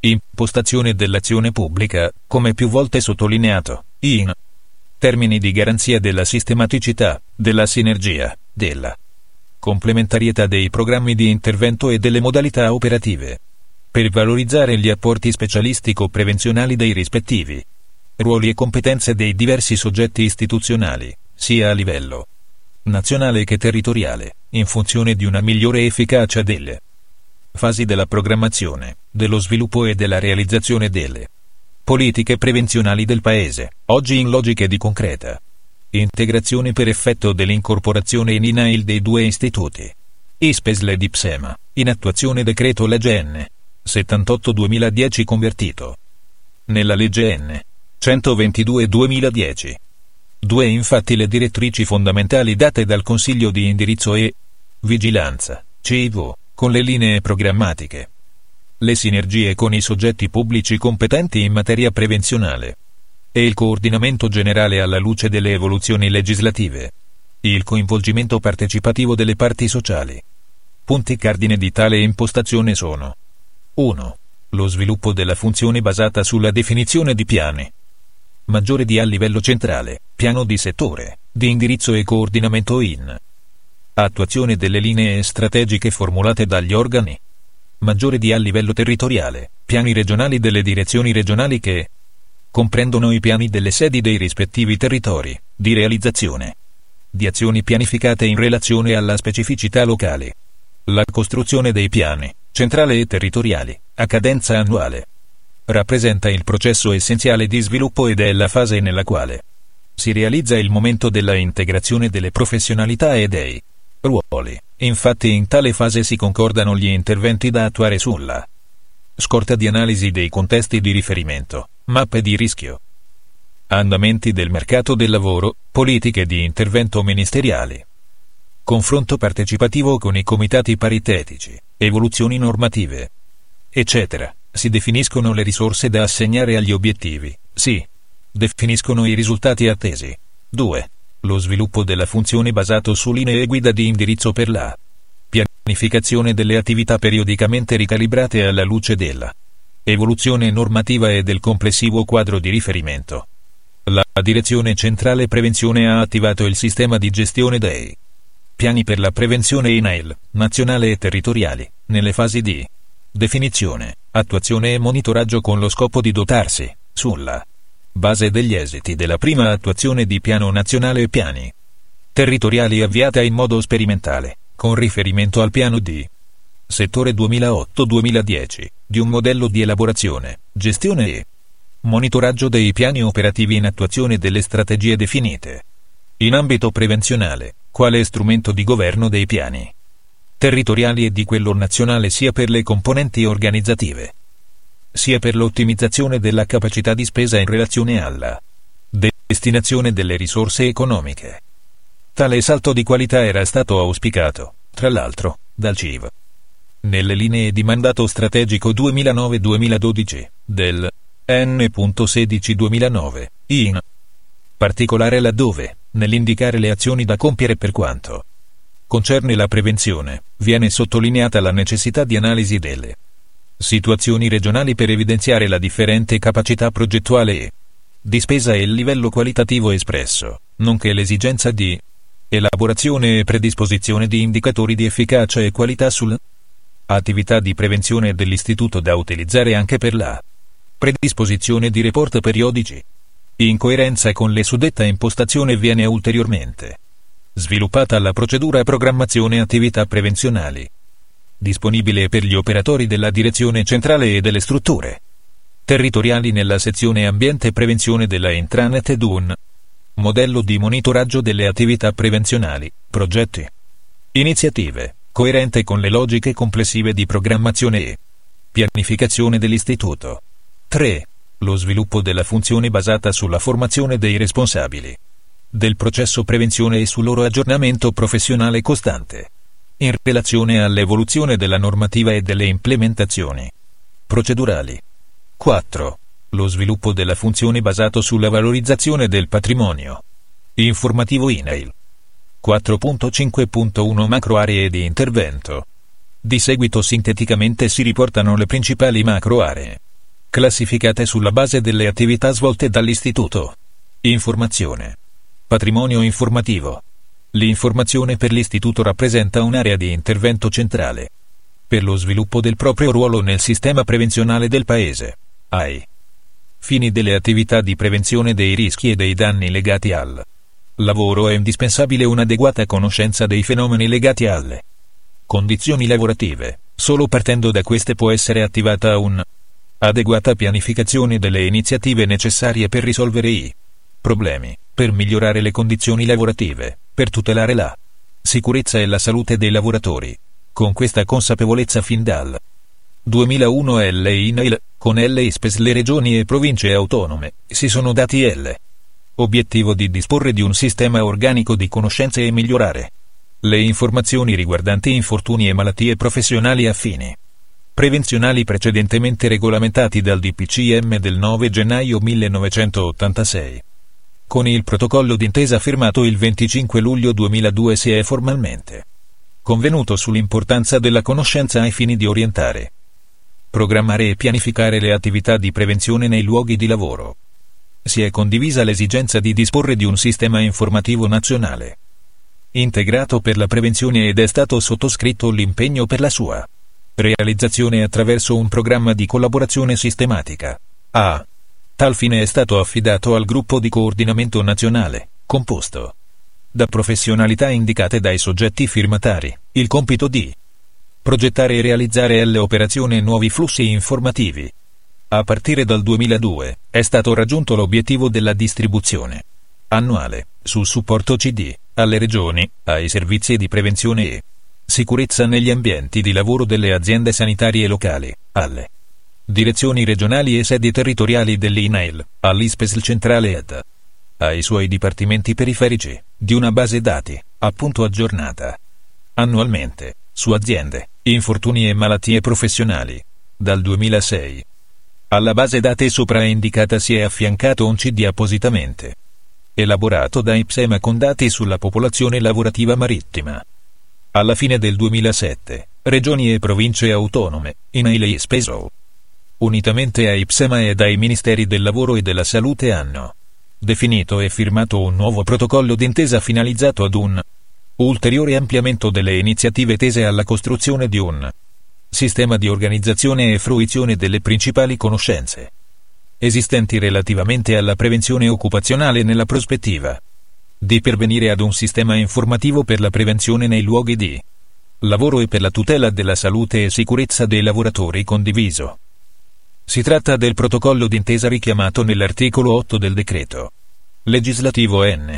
Impostazione dell'azione pubblica, come più volte sottolineato, in termini di garanzia della sistematicità, della sinergia, della complementarietà dei programmi di intervento e delle modalità operative, per valorizzare gli apporti specialistico-prevenzionali dei rispettivi ruoli e competenze dei diversi soggetti istituzionali, sia a livello nazionale che territoriale, in funzione di una migliore efficacia delle fasi della programmazione, dello sviluppo e della realizzazione delle politiche prevenzionali del Paese, oggi in logiche di concreta integrazione per effetto dell'incorporazione in INAIL dei due istituti, ISPESL ed IPSEMA, in attuazione decreto legge N. 78/2010 convertito nella legge N. 122/2010. 2. Infatti le direttrici fondamentali date dal Consiglio di indirizzo e vigilanza, CIV, con le linee programmatiche, le sinergie con i soggetti pubblici competenti in materia prevenzionale e il coordinamento generale alla luce delle evoluzioni legislative, il coinvolgimento partecipativo delle parti sociali. Punti cardine di tale impostazione sono: 1. Lo sviluppo della funzione basata sulla definizione di piani maggiore di a livello centrale, piano di settore, di indirizzo e coordinamento in attuazione delle linee strategiche formulate dagli organi maggiore di a livello territoriale, piani regionali delle direzioni regionali che comprendono i piani delle sedi dei rispettivi territori, di realizzazione di azioni pianificate in relazione alla specificità locali. La costruzione dei piani, centrale e territoriali, a cadenza annuale, rappresenta il processo essenziale di sviluppo ed è la fase nella quale si realizza il momento della integrazione delle professionalità e dei ruoli. Infatti in tale fase si concordano gli interventi da attuare sulla scorta di analisi dei contesti di riferimento, mappe di rischio, andamenti del mercato del lavoro, politiche di intervento ministeriali, confronto partecipativo con i comitati paritetici, evoluzioni normative, eccetera. Si definiscono le risorse da assegnare agli obiettivi, si definiscono i risultati attesi. 2. Lo sviluppo della funzione basato su linee guida di indirizzo per la pianificazione delle attività periodicamente ricalibrate alla luce della evoluzione normativa e del complessivo quadro di riferimento. La Direzione Centrale Prevenzione ha attivato il sistema di gestione dei piani per la prevenzione INAIL, nazionale e territoriali, nelle fasi di definizione, attuazione e monitoraggio con lo scopo di dotarsi, sulla base degli esiti della prima attuazione di piano nazionale e piani territoriali avviata in modo sperimentale, con riferimento al piano di settore 2008-2010, di un modello di elaborazione, gestione e monitoraggio dei piani operativi in attuazione delle strategie definite in ambito prevenzionale, quale strumento di governo dei piani territoriali e di quello nazionale sia per le componenti organizzative, sia per l'ottimizzazione della capacità di spesa in relazione alla destinazione delle risorse economiche. Tale salto di qualità era stato auspicato, tra l'altro, dal CIV, nelle linee di mandato strategico 2009-2012, del N.16-2009, in particolare laddove, nell'indicare le azioni da compiere per quanto concerne la prevenzione, viene sottolineata la necessità di analisi delle situazioni regionali per evidenziare la differente capacità progettuale e di spesa e il livello qualitativo espresso, nonché l'esigenza di elaborazione e predisposizione di indicatori di efficacia e qualità sull'attività di prevenzione dell'istituto da utilizzare anche per la predisposizione di report periodici. In coerenza con le suddetta impostazione viene ulteriormente sviluppata la procedura programmazione attività prevenzionali, disponibile per gli operatori della direzione centrale e delle strutture territoriali nella sezione ambiente e prevenzione della intranet ed un modello di monitoraggio delle attività prevenzionali, progetti, iniziative, coerente con le logiche complessive di programmazione e pianificazione dell'istituto. 3. Lo sviluppo della funzione basata sulla formazione dei responsabili del processo prevenzione e sul loro aggiornamento professionale costante, in relazione all'evoluzione della normativa e delle implementazioni procedurali. 4. Lo sviluppo della funzione basato sulla valorizzazione del patrimonio informativo INAIL. 4.5.1 Macroaree di intervento. Di seguito sinteticamente si riportano le principali macroaree classificate sulla base delle attività svolte dall'istituto. Informazione. Patrimonio informativo. L'informazione per l'istituto rappresenta un'area di intervento centrale per lo sviluppo del proprio ruolo nel sistema prevenzionale del Paese. Ai fini delle attività di prevenzione dei rischi e dei danni legati al lavoro è indispensabile un'adeguata conoscenza dei fenomeni legati alle condizioni lavorative. Solo partendo da queste può essere attivata un'adeguata pianificazione delle iniziative necessarie per risolvere i problemi, per migliorare le condizioni lavorative, per tutelare la sicurezza e la salute dei lavoratori. Con questa consapevolezza fin dal 2001 l'INAIL, con l'ISPES le regioni e province autonome, si sono dati l'obiettivo di disporre di un sistema organico di conoscenze e migliorare le informazioni riguardanti infortuni e malattie professionali a fini prevenzionali precedentemente regolamentati dal DPCM del 9 gennaio 1986. Con il protocollo d'intesa firmato il 25 luglio 2002 si è formalmente convenuto sull'importanza della conoscenza ai fini di orientare, programmare e pianificare le attività di prevenzione nei luoghi di lavoro. Si è condivisa l'esigenza di disporre di un sistema informativo nazionale integrato per la prevenzione ed è stato sottoscritto l'impegno per la sua realizzazione attraverso un programma di collaborazione sistematica. A tal fine è stato affidato al gruppo di coordinamento nazionale, composto da professionalità indicate dai soggetti firmatari, il compito di progettare e realizzare le operazioni e nuovi flussi informativi. A partire dal 2002 è stato raggiunto l'obiettivo della distribuzione annuale, sul supporto CD, alle regioni, ai servizi di prevenzione e sicurezza negli ambienti di lavoro delle aziende sanitarie locali, alle direzioni regionali e sedi territoriali dell'INAIL, all'ISPESL centrale ed ai suoi dipartimenti periferici, di una base dati, appunto aggiornata annualmente, su aziende, infortuni e malattie professionali. Dal 2006 alla base dati sopraindicata si è affiancato un CD appositamente elaborato da IPSEMA con dati sulla popolazione lavorativa marittima. Alla fine del 2007, regioni e province autonome, INAIL e ISPESL, unitamente a IPSEMA e ai Ministeri del Lavoro e della Salute hanno definito e firmato un nuovo protocollo d'intesa finalizzato ad un ulteriore ampliamento delle iniziative tese alla costruzione di un sistema di organizzazione e fruizione delle principali conoscenze esistenti relativamente alla prevenzione occupazionale nella prospettiva di pervenire ad un sistema informativo per la prevenzione nei luoghi di lavoro e per la tutela della salute e sicurezza dei lavoratori condiviso. Si tratta del protocollo d'intesa richiamato nell'articolo 8 del decreto legislativo N.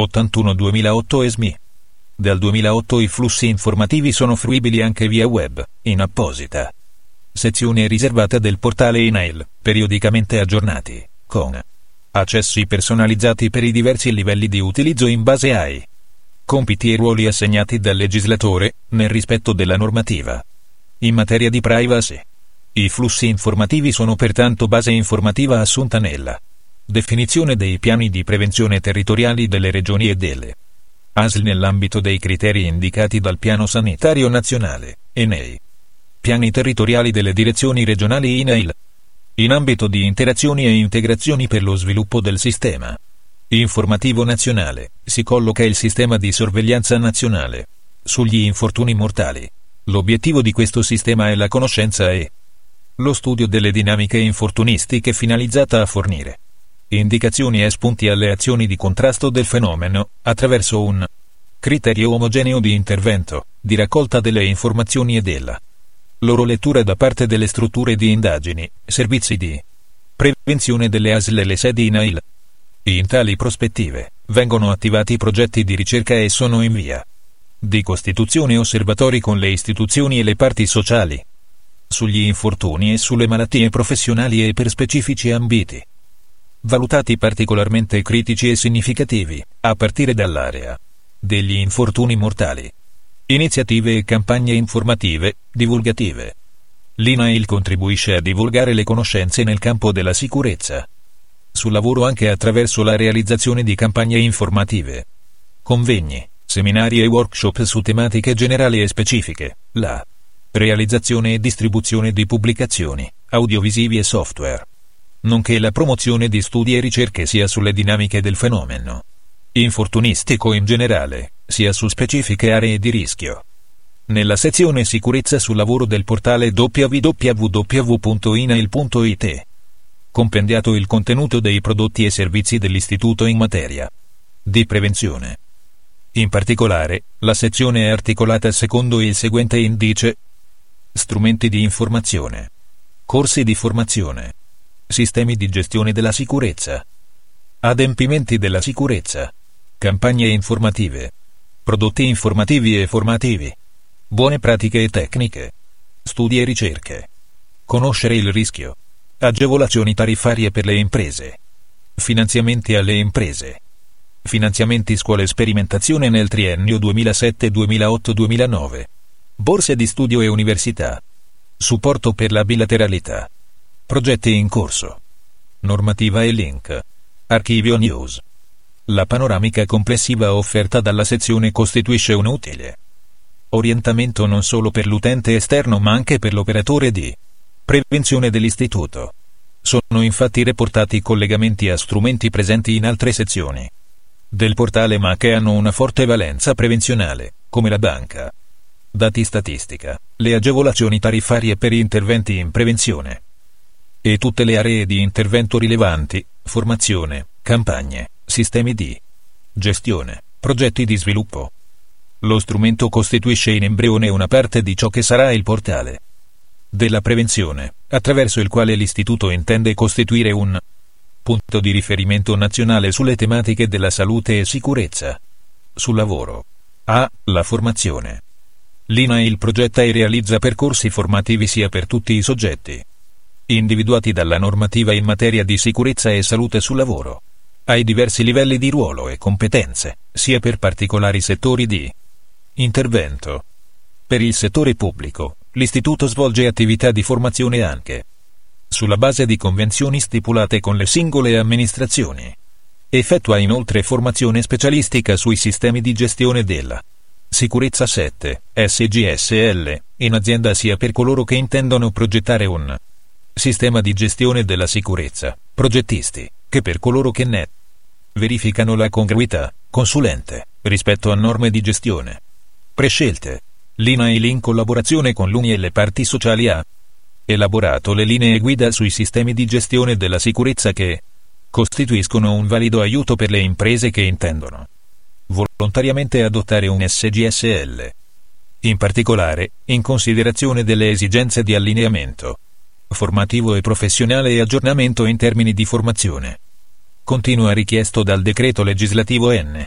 81/2008 ESMI. Dal 2008 i flussi informativi sono fruibili anche via web, in apposita sezione riservata del portale INAIL, periodicamente aggiornati, con accessi personalizzati per i diversi livelli di utilizzo in base ai compiti e ruoli assegnati dal legislatore, nel rispetto della normativa in materia di privacy. I flussi informativi sono pertanto base informativa assunta nella definizione dei piani di prevenzione territoriali delle regioni e delle ASL nell'ambito dei criteri indicati dal Piano Sanitario Nazionale, e nei piani territoriali delle direzioni regionali INAIL. In ambito di interazioni e integrazioni per lo sviluppo del sistema informativo nazionale, si colloca il sistema di sorveglianza nazionale sugli infortuni mortali. L'obiettivo di questo sistema è la conoscenza e lo studio delle dinamiche infortunistiche finalizzata a fornire indicazioni e spunti alle azioni di contrasto del fenomeno, attraverso un criterio omogeneo di intervento, di raccolta delle informazioni e della loro lettura da parte delle strutture di indagini, servizi di prevenzione delle ASL e le sedi INAIL. In tali prospettive, vengono attivati progetti di ricerca e sono in via di costituzione osservatori con le istituzioni e le parti sociali sugli infortuni e sulle malattie professionali e per specifici ambiti valutati particolarmente critici e significativi, a partire dall'area degli infortuni mortali. Iniziative e campagne informative, divulgative. L'INAIL contribuisce a divulgare le conoscenze nel campo della sicurezza sul lavoro anche attraverso la realizzazione di campagne informative, convegni, seminari e workshop su tematiche generali e specifiche, la realizzazione e distribuzione di pubblicazioni, audiovisivi e software, nonché la promozione di studi e ricerche sia sulle dinamiche del fenomeno infortunistico in generale, sia su specifiche aree di rischio. Nella sezione Sicurezza sul lavoro del portale www.inail.it, compendiato il contenuto dei prodotti e servizi dell'Istituto in materia di prevenzione. In particolare, la sezione è articolata secondo il seguente indice: strumenti di informazione, corsi di formazione, sistemi di gestione della sicurezza, adempimenti della sicurezza, campagne informative, prodotti informativi e formativi, buone pratiche e tecniche, studi e ricerche, conoscere il rischio, agevolazioni tariffarie per le imprese, finanziamenti alle imprese, finanziamenti scuole sperimentazione nel triennio 2007-2008-2009, borse di studio e università, supporto per la bilateralità, progetti in corso, normativa e link, archivio news. La panoramica complessiva offerta dalla sezione costituisce un utile orientamento non solo per l'utente esterno ma anche per l'operatore di prevenzione dell'istituto. Sono infatti reportati collegamenti a strumenti presenti in altre sezioni del portale ma che hanno una forte valenza prevenzionale, come la banca dati statistica, le agevolazioni tariffarie per interventi in prevenzione e tutte le aree di intervento rilevanti, formazione, campagne, sistemi di gestione, progetti di sviluppo. Lo strumento costituisce in embrione una parte di ciò che sarà il portale della prevenzione, attraverso il quale l'Istituto intende costituire un punto di riferimento nazionale sulle tematiche della salute e sicurezza sul lavoro. La formazione. L'INAIL progetta e realizza percorsi formativi sia per tutti i soggetti individuati dalla normativa in materia di sicurezza e salute sul lavoro, ai diversi livelli di ruolo e competenze, sia per particolari settori di intervento. Per il settore pubblico, l'Istituto svolge attività di formazione anche sulla base di convenzioni stipulate con le singole amministrazioni. Effettua inoltre formazione specialistica sui sistemi di gestione della sicurezza 7, SGSL, in azienda sia per coloro che intendono progettare un sistema di gestione della sicurezza, progettisti, che per coloro che ne verificano la congruità, consulente, rispetto a norme di gestione prescelte. L'INAIL in collaborazione con l'UNI e le parti sociali ha elaborato le linee guida sui sistemi di gestione della sicurezza che costituiscono un valido aiuto per le imprese che intendono volontariamente adottare un SGSL. In particolare, in considerazione delle esigenze di allineamento formativo e professionale e aggiornamento in termini di formazione continua richiesto dal decreto legislativo N.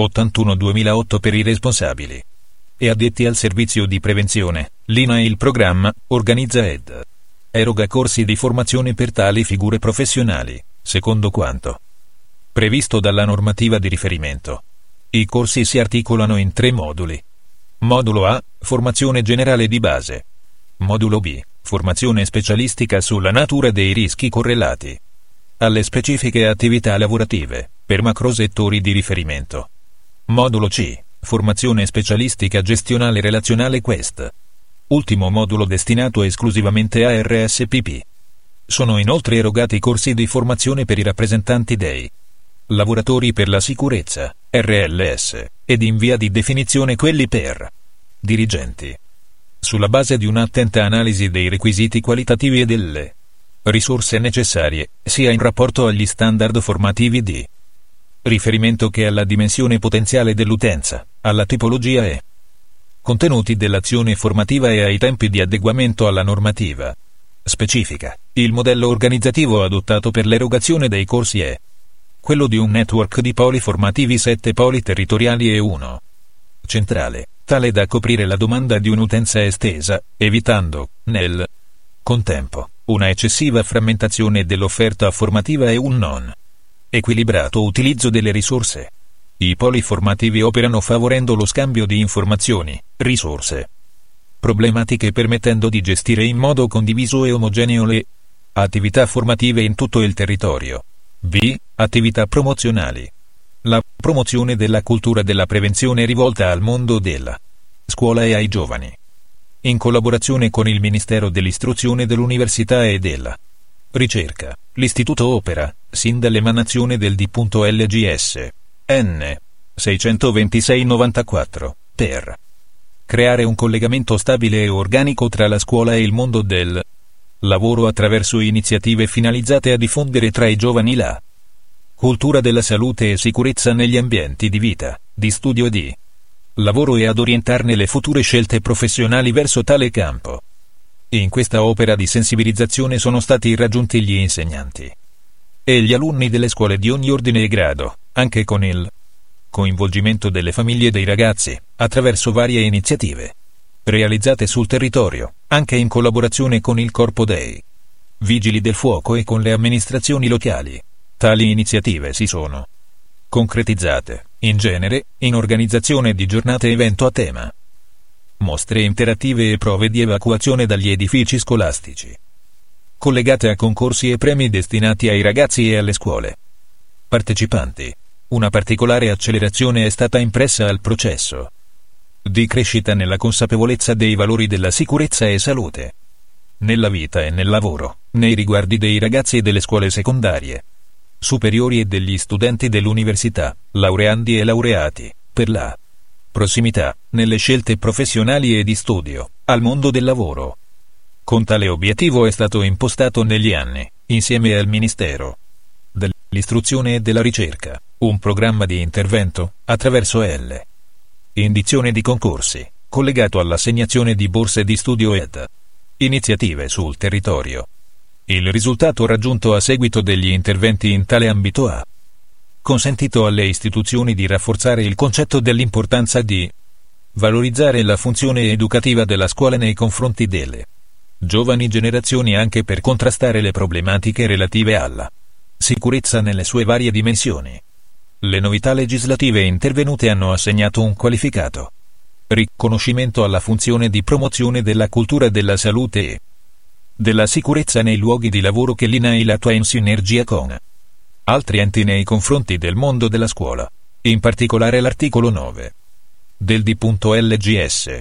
81/2008 per i responsabili e addetti al servizio di prevenzione, l'INAIL programma, organizza ed eroga corsi di formazione per tali figure professionali, secondo quanto previsto dalla normativa di riferimento. I corsi si articolano in 3 moduli. Modulo A, formazione generale di base. Modulo B, formazione specialistica sulla natura dei rischi correlati alle specifiche attività lavorative, per macrosettori di riferimento. Modulo C, formazione specialistica gestionale relazionale Quest. Ultimo modulo destinato esclusivamente a RSPP. Sono inoltre erogati corsi di formazione per i rappresentanti dei lavoratori per la sicurezza, RLS, ed in via di definizione quelli per dirigenti. Sulla base di un'attenta analisi dei requisiti qualitativi e delle risorse necessarie, sia in rapporto agli standard formativi di riferimento che alla dimensione potenziale dell'utenza, alla tipologia e contenuti dell'azione formativa e ai tempi di adeguamento alla normativa specifica. Il modello organizzativo adottato per l'erogazione dei corsi è quello di un network di poli formativi 7 poli territoriali e 1 centrale, tale da coprire la domanda di un'utenza estesa, evitando, nel contempo, una eccessiva frammentazione dell'offerta formativa e un non equilibrato utilizzo delle risorse. I poli formativi operano favorendo lo scambio di informazioni, risorse, problematiche, permettendo di gestire in modo condiviso e omogeneo le attività formative in tutto il territorio. B. Attività promozionali. La promozione della cultura della prevenzione rivolta al mondo della scuola e ai giovani in collaborazione con il Ministero dell'Istruzione, dell'Università e della Ricerca, l'Istituto opera, sin dall'emanazione del D.LGS N. 626/94, per creare un collegamento stabile e organico tra la scuola e il mondo del lavoro attraverso iniziative finalizzate a diffondere tra i giovani la cultura della salute e sicurezza negli ambienti di vita, di studio e di lavoro e ad orientarne le future scelte professionali verso tale campo. In questa opera di sensibilizzazione sono stati raggiunti gli insegnanti e gli alunni delle scuole di ogni ordine e grado, anche con il coinvolgimento delle famiglie dei ragazzi, attraverso varie iniziative realizzate sul territorio, anche in collaborazione con il Corpo dei Vigili del Fuoco e con le amministrazioni locali. Tali iniziative si sono concretizzate, in genere, in organizzazione di giornate evento a tema, mostre interattive e prove di evacuazione dagli edifici scolastici, collegate a concorsi e premi destinati ai ragazzi e alle scuole partecipanti. Una particolare accelerazione è stata impressa al processo di crescita nella consapevolezza dei valori della sicurezza e salute nella vita e nel lavoro, nei riguardi dei ragazzi e delle scuole secondarie, superiori e degli studenti dell'università, laureandi e laureati, per la prossimità, nelle scelte professionali e di studio, al mondo del lavoro. Con tale obiettivo è stato impostato negli anni, insieme al Ministero dell'Istruzione e della Ricerca, un programma di intervento, attraverso l'indizione di concorsi, collegato all'assegnazione di borse di studio ed iniziative sul territorio. Il risultato raggiunto a seguito degli interventi in tale ambito ha consentito alle istituzioni di rafforzare il concetto dell'importanza di valorizzare la funzione educativa della scuola nei confronti delle giovani generazioni, anche per contrastare le problematiche relative alla sicurezza nelle sue varie dimensioni. Le novità legislative intervenute hanno assegnato un qualificato riconoscimento alla funzione di promozione della cultura della salute e della sicurezza nei luoghi di lavoro che l'INAIL attua in sinergia con altri enti nei confronti del mondo della scuola. In particolare l'articolo 9 del D.LGS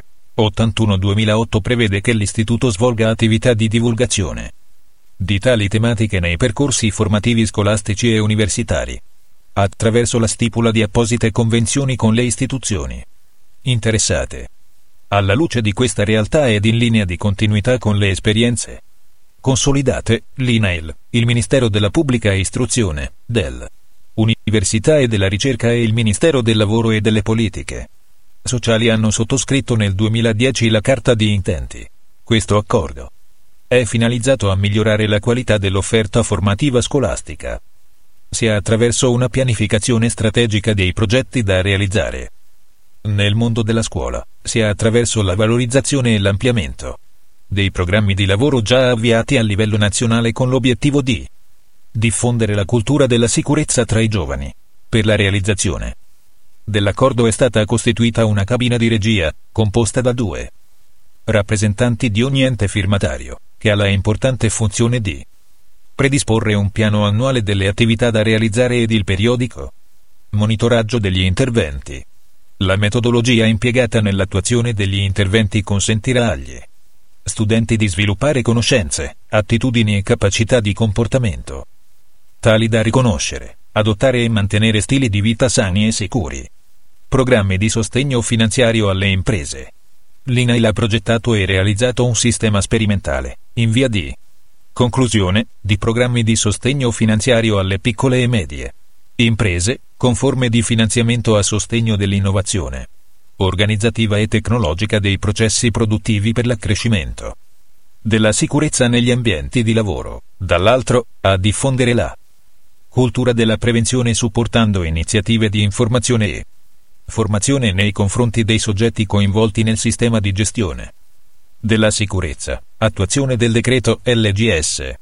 81/2008 prevede che l'istituto svolga attività di divulgazione di tali tematiche nei percorsi formativi scolastici e universitari, attraverso la stipula di apposite convenzioni con le istituzioni interessate. Alla luce di questa realtà ed in linea di continuità con le esperienze consolidate, l'INAIL, il Ministero della Pubblica Istruzione, dell'Università e della Ricerca e il Ministero del Lavoro e delle Politiche Sociali hanno sottoscritto nel 2010 la Carta di Intenti. Questo accordo è finalizzato a migliorare la qualità dell'offerta formativa scolastica, sia attraverso una pianificazione strategica dei progetti da realizzare nel mondo della scuola, sia attraverso la valorizzazione e l'ampliamento dei programmi di lavoro già avviati a livello nazionale con l'obiettivo di diffondere la cultura della sicurezza tra i giovani. Per la realizzazione dell'accordo è stata costituita una cabina di regia, composta da 2 rappresentanti di ogni ente firmatario, che ha la importante funzione di predisporre un piano annuale delle attività da realizzare ed il periodico monitoraggio degli interventi. La metodologia impiegata nell'attuazione degli interventi consentirà agli studenti di sviluppare conoscenze, attitudini e capacità di comportamento tali da riconoscere, adottare e mantenere stili di vita sani e sicuri. Programmi di sostegno finanziario alle imprese. L'INAIL ha progettato e realizzato un sistema sperimentale, in via di conclusione, di programmi di sostegno finanziario alle piccole e medie imprese, con forme di finanziamento a sostegno dell'innovazione organizzativa e tecnologica dei processi produttivi per l'accrescimento della sicurezza negli ambienti di lavoro. Dall'altro, a diffondere la cultura della prevenzione supportando iniziative di informazione e formazione nei confronti dei soggetti coinvolti nel sistema di gestione della sicurezza, attuazione del decreto LGS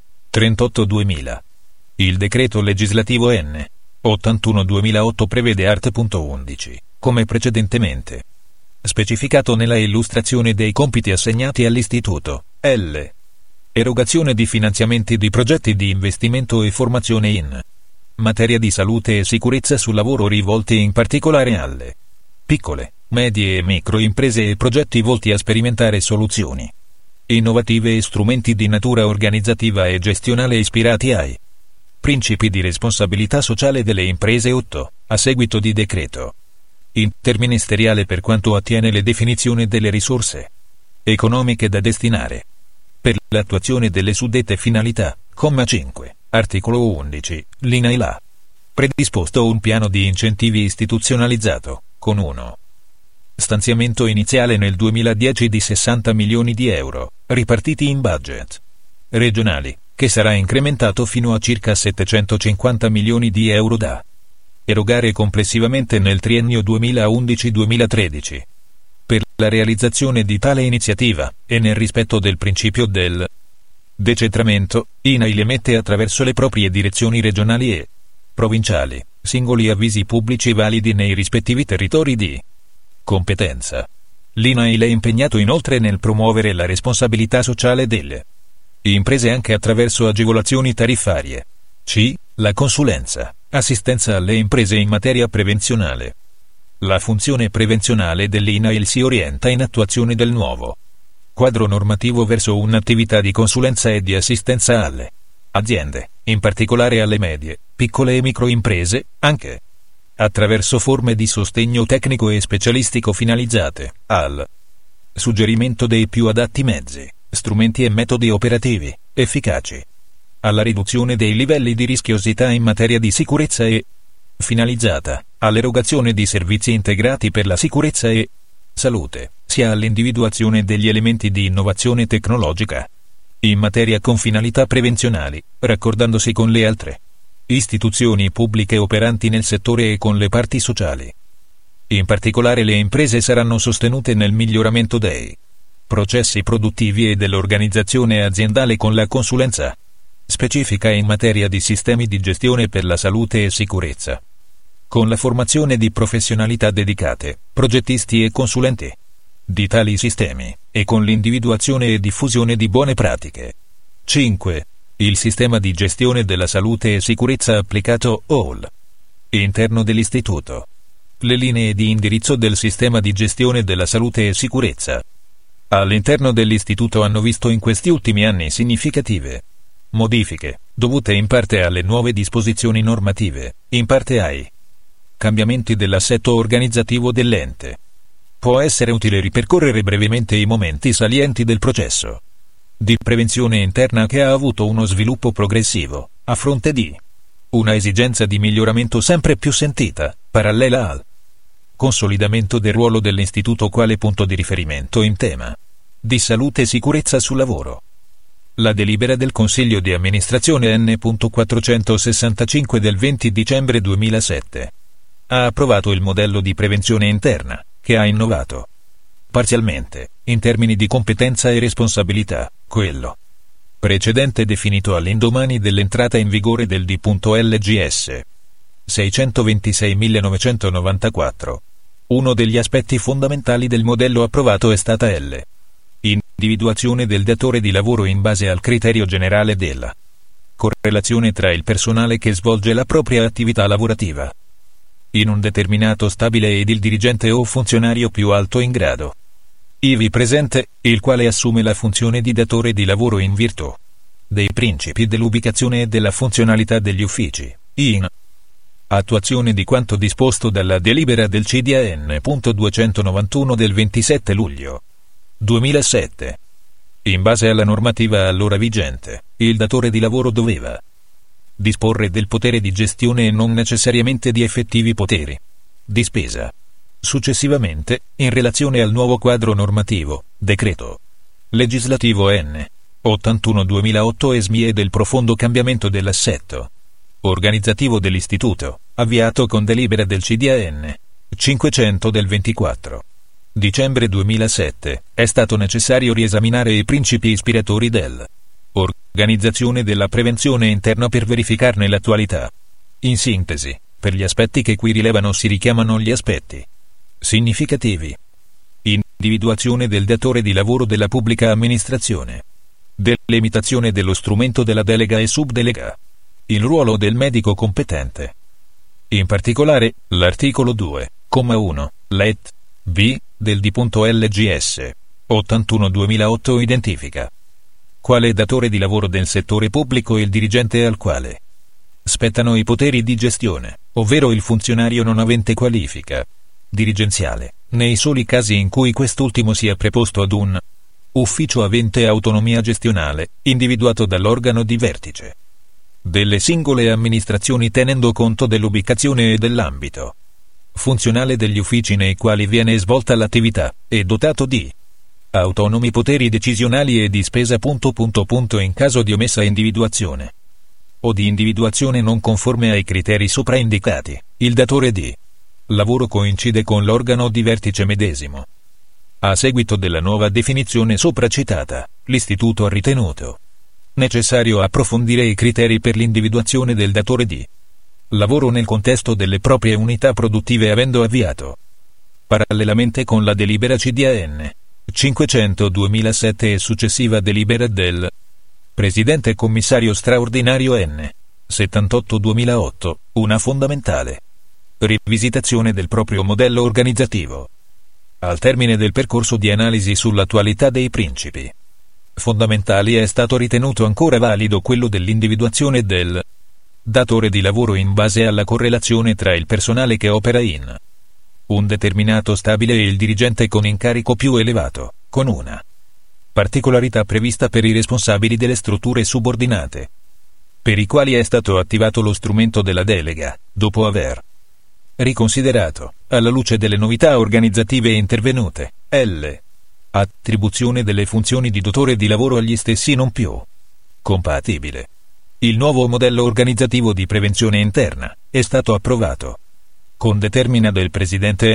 38/2000. Il decreto legislativo N. 81/2008 prevede art.11, come precedentemente specificato nella illustrazione dei compiti assegnati all'Istituto, erogazione di finanziamenti di progetti di investimento e formazione in materia di salute e sicurezza sul lavoro rivolti in particolare alle piccole medie e microimprese e progetti volti a sperimentare soluzioni innovative e strumenti di natura organizzativa e gestionale ispirati ai principi di responsabilità sociale delle imprese 8, a seguito di decreto interministeriale per quanto attiene le definizioni delle risorse economiche da destinare per l'attuazione delle suddette finalità. Comma 5, articolo 11, l'INAIL ha predisposto un piano di incentivi istituzionalizzato, con uno stanziamento iniziale nel 2010 di 60 milioni di euro, ripartiti in budget regionali, che sarà incrementato fino a circa 750 milioni di euro da erogare complessivamente nel triennio 2011-2013. Per la realizzazione di tale iniziativa, e nel rispetto del principio del decentramento, INAIL emette attraverso le proprie direzioni regionali e provinciali singoli avvisi pubblici validi nei rispettivi territori di competenza. L'INAIL è impegnato inoltre nel promuovere la responsabilità sociale delle imprese anche attraverso agevolazioni tariffarie. C. La consulenza, assistenza alle imprese in materia prevenzionale. La funzione prevenzionale dell'INAIL si orienta in attuazione del nuovo quadro normativo verso un'attività di consulenza e di assistenza alle aziende, in particolare alle medie, piccole e microimprese, anche attraverso forme di sostegno tecnico e specialistico finalizzate al suggerimento dei più adatti mezzi, strumenti e metodi operativi efficaci alla riduzione dei livelli di rischiosità in materia di sicurezza e finalizzata all'erogazione di servizi integrati per la sicurezza e salute, sia all'individuazione degli elementi di innovazione tecnologica in materia con finalità prevenzionali, raccordandosi con le altre istituzioni pubbliche operanti nel settore e con le parti sociali. In particolare le imprese saranno sostenute nel miglioramento dei processi produttivi e dell'organizzazione aziendale con la consulenza specifica in materia di sistemi di gestione per la salute e sicurezza, con la formazione di professionalità dedicate, progettisti e consulenti di tali sistemi, e con l'individuazione e diffusione di buone pratiche. 5. Il sistema di gestione della salute e sicurezza applicato ALL interno dell'istituto. Le linee di indirizzo del sistema di gestione della salute e sicurezza all'interno dell'istituto hanno visto in questi ultimi anni significative modifiche, dovute in parte alle nuove disposizioni normative, in parte ai cambiamenti dell'assetto organizzativo dell'ente. Può essere utile ripercorrere brevemente i momenti salienti del processo di prevenzione interna che ha avuto uno sviluppo progressivo, a fronte di una esigenza di miglioramento sempre più sentita, parallela al consolidamento del ruolo dell'istituto quale punto di riferimento in tema di salute e sicurezza sul lavoro. La delibera del Consiglio di amministrazione N.465 del 20 dicembre 2007 ha approvato il modello di prevenzione interna, che ha innovato parzialmente, in termini di competenza e responsabilità, quello precedente definito all'indomani dell'entrata in vigore del D.LGS 626-1994. Uno degli aspetti fondamentali del modello approvato è stata l'individuazione del datore di lavoro in base al criterio generale della correlazione tra il personale che svolge la propria attività lavorativa in un determinato stabile ed il dirigente o funzionario più alto in grado ivi presente, il quale assume la funzione di datore di lavoro in virtù dei principi dell'ubicazione e della funzionalità degli uffici, in attuazione di quanto disposto dalla delibera del CDAN.291 del 27 luglio 2007. In base alla normativa allora vigente, il datore di lavoro doveva disporre del potere di gestione e non necessariamente di effettivi poteri di spesa. Successivamente, in relazione al nuovo quadro normativo, decreto legislativo N. 81/2008 e SMI e del profondo cambiamento dell'assetto organizzativo dell'istituto, avviato con delibera del CDAN 500 del 24 dicembre 2007, è stato necessario riesaminare i principi ispiratori dell'organizzazione della prevenzione interna per verificarne l'attualità. In sintesi, per gli aspetti che qui rilevano si richiamano gli aspetti significativi: individuazione del datore di lavoro della pubblica amministrazione, delimitazione dello strumento della delega e subdelega, il ruolo del medico competente. In particolare, l'articolo 2, comma 1, let. B. Del D.LGS 81/2008 identifica quale datore di lavoro del settore pubblico il dirigente al quale spettano i poteri di gestione, ovvero il funzionario non avente qualifica dirigenziale, nei soli casi in cui quest'ultimo sia preposto ad un ufficio avente autonomia gestionale, individuato dall'organo di vertice delle singole amministrazioni tenendo conto dell'ubicazione e dell'ambito funzionale degli uffici nei quali viene svolta l'attività, e dotato di autonomi poteri decisionali e di spesa. In caso di omessa individuazione o di individuazione non conforme ai criteri sopra indicati, il datore di lavoro coincide con l'organo di vertice medesimo. A seguito della nuova definizione sopra citata, l'Istituto ha ritenuto necessario approfondire i criteri per l'individuazione del datore di lavoro nel contesto delle proprie unità produttive, avendo avviato, parallelamente con la delibera CDAN 500/2007 e successiva delibera del Presidente Commissario Straordinario N. 78/2008, una fondamentale rivisitazione del proprio modello organizzativo. Al termine del percorso di analisi sull'attualità dei principi fondamentali è stato ritenuto ancora valido quello dell'individuazione del datore di lavoro in base alla correlazione tra il personale che opera in un determinato stabile e il dirigente con incarico più elevato, con una particolarità prevista per i responsabili delle strutture subordinate, per i quali è stato attivato lo strumento della delega, dopo aver riconsiderato, alla luce delle novità organizzative intervenute, attribuzione delle funzioni di datore di lavoro agli stessi non più compatibile. Il nuovo modello organizzativo di prevenzione interna è stato approvato con determina del Presidente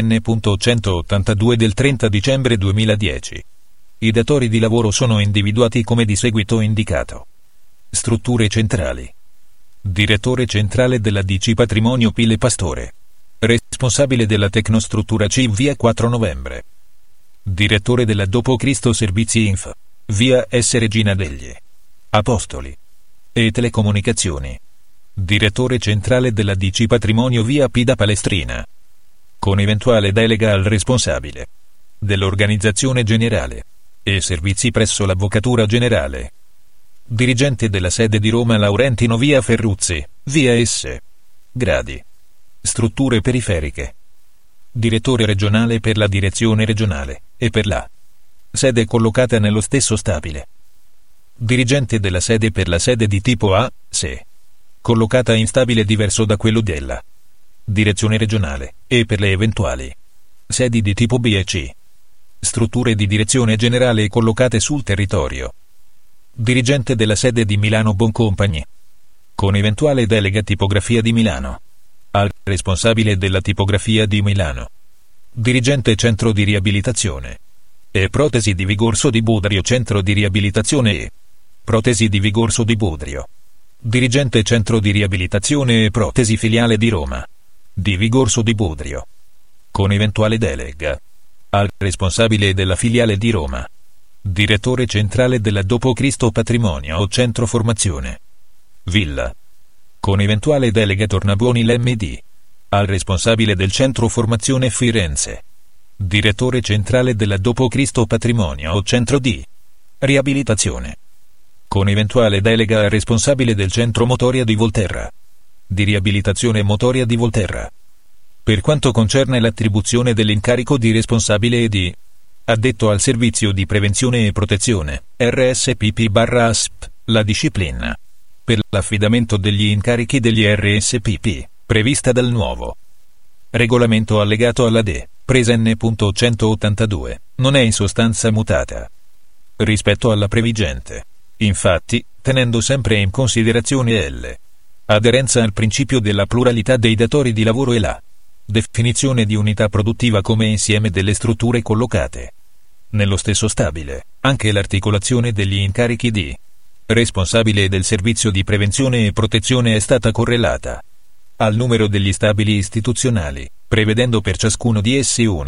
N.182 del 30 dicembre 2010. I datori di lavoro sono individuati come di seguito indicato. Strutture centrali. Direttore centrale della DC Patrimonio Pile Pastore. Responsabile della Tecnostruttura C via 4 novembre. Direttore della Dopo Cristo Servizi Inf. via S. Regina degli Apostoli e Telecomunicazioni. Direttore centrale della DC Patrimonio via P da Palestrina, con eventuale delega al responsabile dell'organizzazione generale e servizi presso l'Avvocatura Generale. Dirigente della sede di Roma Laurentino via Ferruzzi, via S. Gradi. Strutture periferiche. Direttore regionale per la direzione regionale e per la sede collocata nello stesso stabile. Dirigente della sede per la sede di tipo A, se collocata in stabile diverso da quello della direzione regionale, e per le eventuali sedi di tipo B e C. Strutture di direzione generale collocate sul territorio. Dirigente della sede di Milano Boncompagni, con eventuale delega tipografia di Milano, al responsabile della tipografia di Milano. Dirigente centro di riabilitazione e protesi di Vigorso di Budrio, centro di riabilitazione e protesi di Vigorso di Budrio. Dirigente centro di riabilitazione e protesi filiale di Roma, di Vigorso di Budrio, con eventuale delega al responsabile della filiale di Roma. Direttore centrale della Dopo Cristo Patrimonio o Centro Formazione Villa, con eventuale delega Tornabuoni l'MD al responsabile del Centro Formazione Firenze. Direttore centrale della Dopo Cristo Patrimonio o Centro di Riabilitazione, con eventuale delega al responsabile del Centro Motoria di Volterra, di riabilitazione motoria di Volterra. Per quanto concerne l'attribuzione dell'incarico di responsabile e di addetto al servizio di prevenzione e protezione, RSPP/ASP, la disciplina per l'affidamento degli incarichi degli RSPP, prevista dal nuovo regolamento allegato alla D. Presa N.182, non è in sostanza mutata rispetto alla previgente. Infatti, tenendo sempre in considerazione l'aderenza al principio della pluralità dei datori di lavoro e la definizione di unità produttiva come insieme delle strutture collocate nello stesso stabile, anche l'articolazione degli incarichi di responsabile del servizio di prevenzione e protezione è stata correlata al numero degli stabili istituzionali, prevedendo per ciascuno di essi un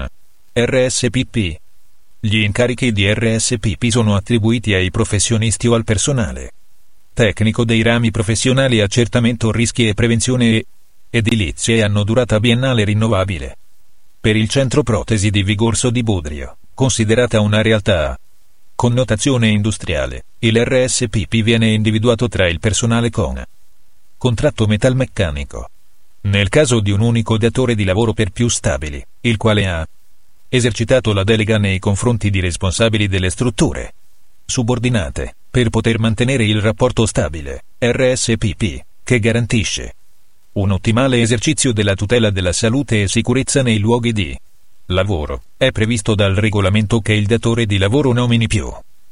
RSPP. Gli incarichi di RSPP sono attribuiti ai professionisti o al personale tecnico dei rami professionali accertamento rischi e prevenzione edilizie e hanno durata biennale rinnovabile. Per il centro protesi di Vigorso di Budrio, considerata una realtà a connotazione industriale, il RSPP viene individuato tra il personale con contratto metalmeccanico. Nel caso di un unico datore di lavoro per più stabili, il quale ha esercitato la delega nei confronti di responsabili delle strutture subordinate, per poter mantenere il rapporto stabile, RSPP, che garantisce un ottimale esercizio della tutela della salute e sicurezza nei luoghi di lavoro, è previsto dal regolamento che il datore di lavoro nomini più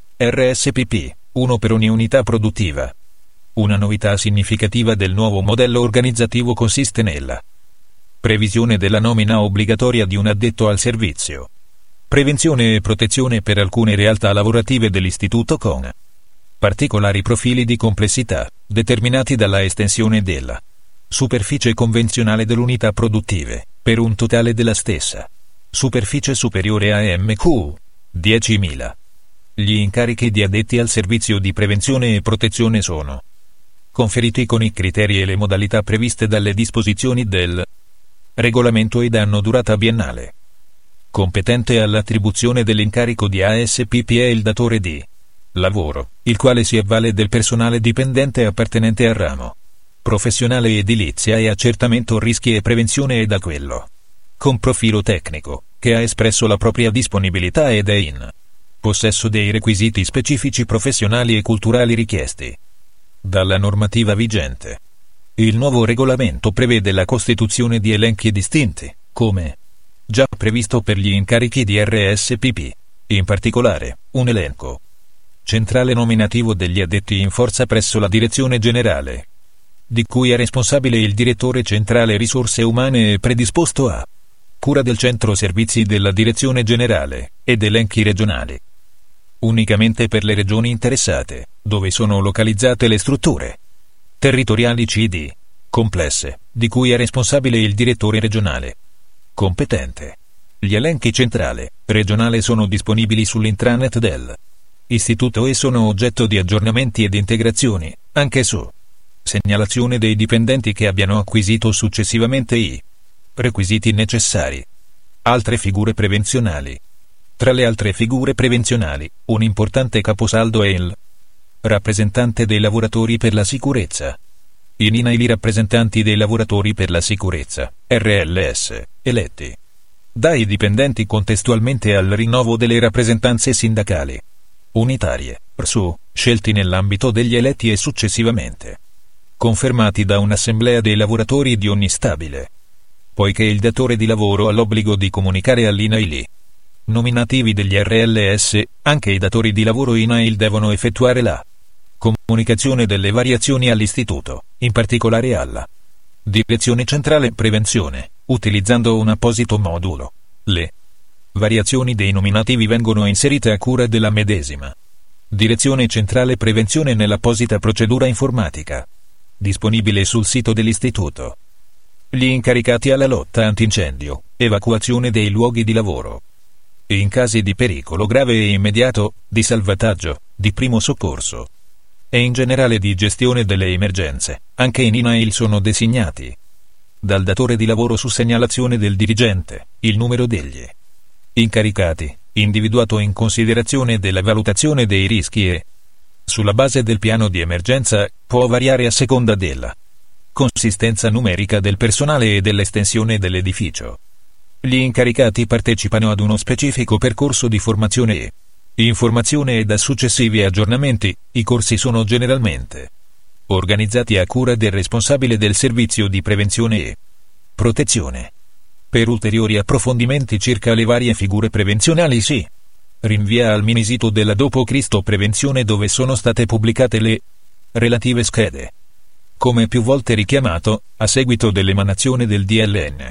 RSPP, uno per ogni unità produttiva. Una novità significativa del nuovo modello organizzativo consiste nella previsione della nomina obbligatoria di un addetto al servizio prevenzione e protezione per alcune realtà lavorative dell'istituto con particolari profili di complessità, determinati dalla estensione della superficie convenzionale dell'unità produttive, per un totale della stessa superficie superiore a MQ 10.000. Gli incarichi di addetti al servizio di prevenzione e protezione sono conferiti con i criteri e le modalità previste dalle disposizioni del regolamento ed hanno durata biennale. Competente all'attribuzione dell'incarico di ASPP è il datore di lavoro, il quale si avvale del personale dipendente appartenente al ramo professionale edilizia e accertamento rischi e prevenzione e da quello con profilo tecnico, che ha espresso la propria disponibilità ed è in possesso dei requisiti specifici professionali e culturali richiesti dalla normativa vigente. Il nuovo regolamento prevede la costituzione di elenchi distinti, come già previsto per gli incarichi di RSPP, in particolare, un elenco centrale nominativo degli addetti in forza presso la Direzione Generale, di cui è responsabile il Direttore Centrale Risorse Umane predisposto a cura del Centro Servizi della Direzione Generale, ed elenchi regionali, unicamente per le regioni interessate, dove sono localizzate le strutture territoriali CD complesse, di cui è responsabile il direttore regionale competente. Gli elenchi centrale, regionale sono disponibili sull'intranet del istituto e sono oggetto di aggiornamenti ed integrazioni, anche su segnalazione dei dipendenti che abbiano acquisito successivamente i requisiti necessari. Altre figure prevenzionali. Tra le altre figure prevenzionali, un importante caposaldo è il rappresentante dei lavoratori per la sicurezza. In INAIL i rappresentanti dei lavoratori per la sicurezza, RLS, eletti dai dipendenti contestualmente al rinnovo delle rappresentanze sindacali unitarie, RSU, scelti nell'ambito degli eletti e successivamente confermati da un'assemblea dei lavoratori di ogni stabile. Poiché il datore di lavoro ha l'obbligo di comunicare all'INAIL i nominativi degli RLS, anche i datori di lavoro INAIL devono effettuare la comunicazione delle variazioni all'istituto, in particolare alla Direzione Centrale Prevenzione, utilizzando un apposito modulo. Le variazioni dei nominativi vengono inserite a cura della medesima Direzione Centrale Prevenzione nell'apposita procedura informatica, disponibile sul sito dell'istituto. Gli incaricati alla lotta antincendio, evacuazione dei luoghi di lavoro, e in casi di pericolo grave e immediato, di salvataggio, di primo soccorso, e in generale di gestione delle emergenze, anche in INAIL sono designati dal datore di lavoro su segnalazione del dirigente, il numero degli incaricati, individuato in considerazione della valutazione dei rischi e, sulla base del piano di emergenza, può variare a seconda della consistenza numerica del personale e dell'estensione dell'edificio. Gli incaricati partecipano ad uno specifico percorso di formazione e informazione e da successivi aggiornamenti. I corsi sono generalmente organizzati a cura del responsabile del servizio di prevenzione e protezione. Per ulteriori approfondimenti circa le varie figure prevenzionali si rinvia al minisito della d.C. Prevenzione, dove sono state pubblicate le relative schede. Come più volte richiamato, a seguito dell'emanazione del DLN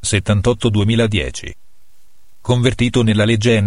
78/2010, convertito nella legge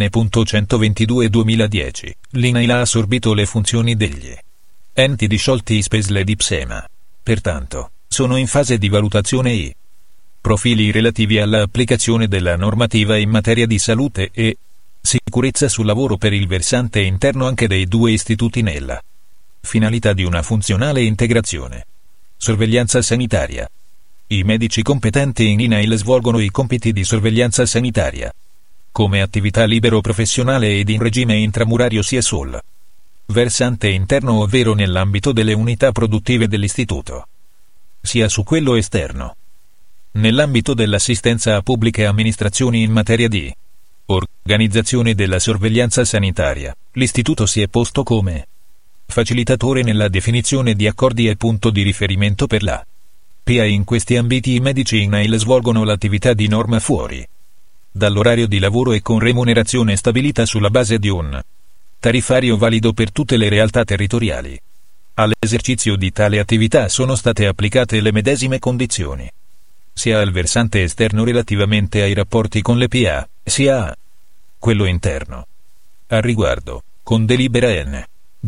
N.122/2010, l'INAIL ha assorbito le funzioni degli enti disciolti ISPESL ed IPSEMA. Pertanto, sono in fase di valutazione i profili relativi all'applicazione della normativa in materia di salute e sicurezza sul lavoro per il versante interno anche dei due istituti nella finalità di una funzionale integrazione. Sorveglianza sanitaria. I medici competenti in INAIL svolgono i compiti di sorveglianza sanitaria come attività libero professionale ed in regime intramurario sia sul versante interno ovvero nell'ambito delle unità produttive dell'istituto, sia su quello esterno. Nell'ambito dell'assistenza a pubbliche amministrazioni in materia di organizzazione della sorveglianza sanitaria, l'istituto si è posto come facilitatore nella definizione di accordi e punto di riferimento per la PA. In questi ambiti i medici INAIL svolgono l'attività di norma fuori dall'orario di lavoro e con remunerazione stabilita sulla base di un tariffario valido per tutte le realtà territoriali. All'esercizio di tale attività sono state applicate le medesime condizioni, sia al versante esterno relativamente ai rapporti con le PA, sia a quello interno. Al riguardo, con delibera N.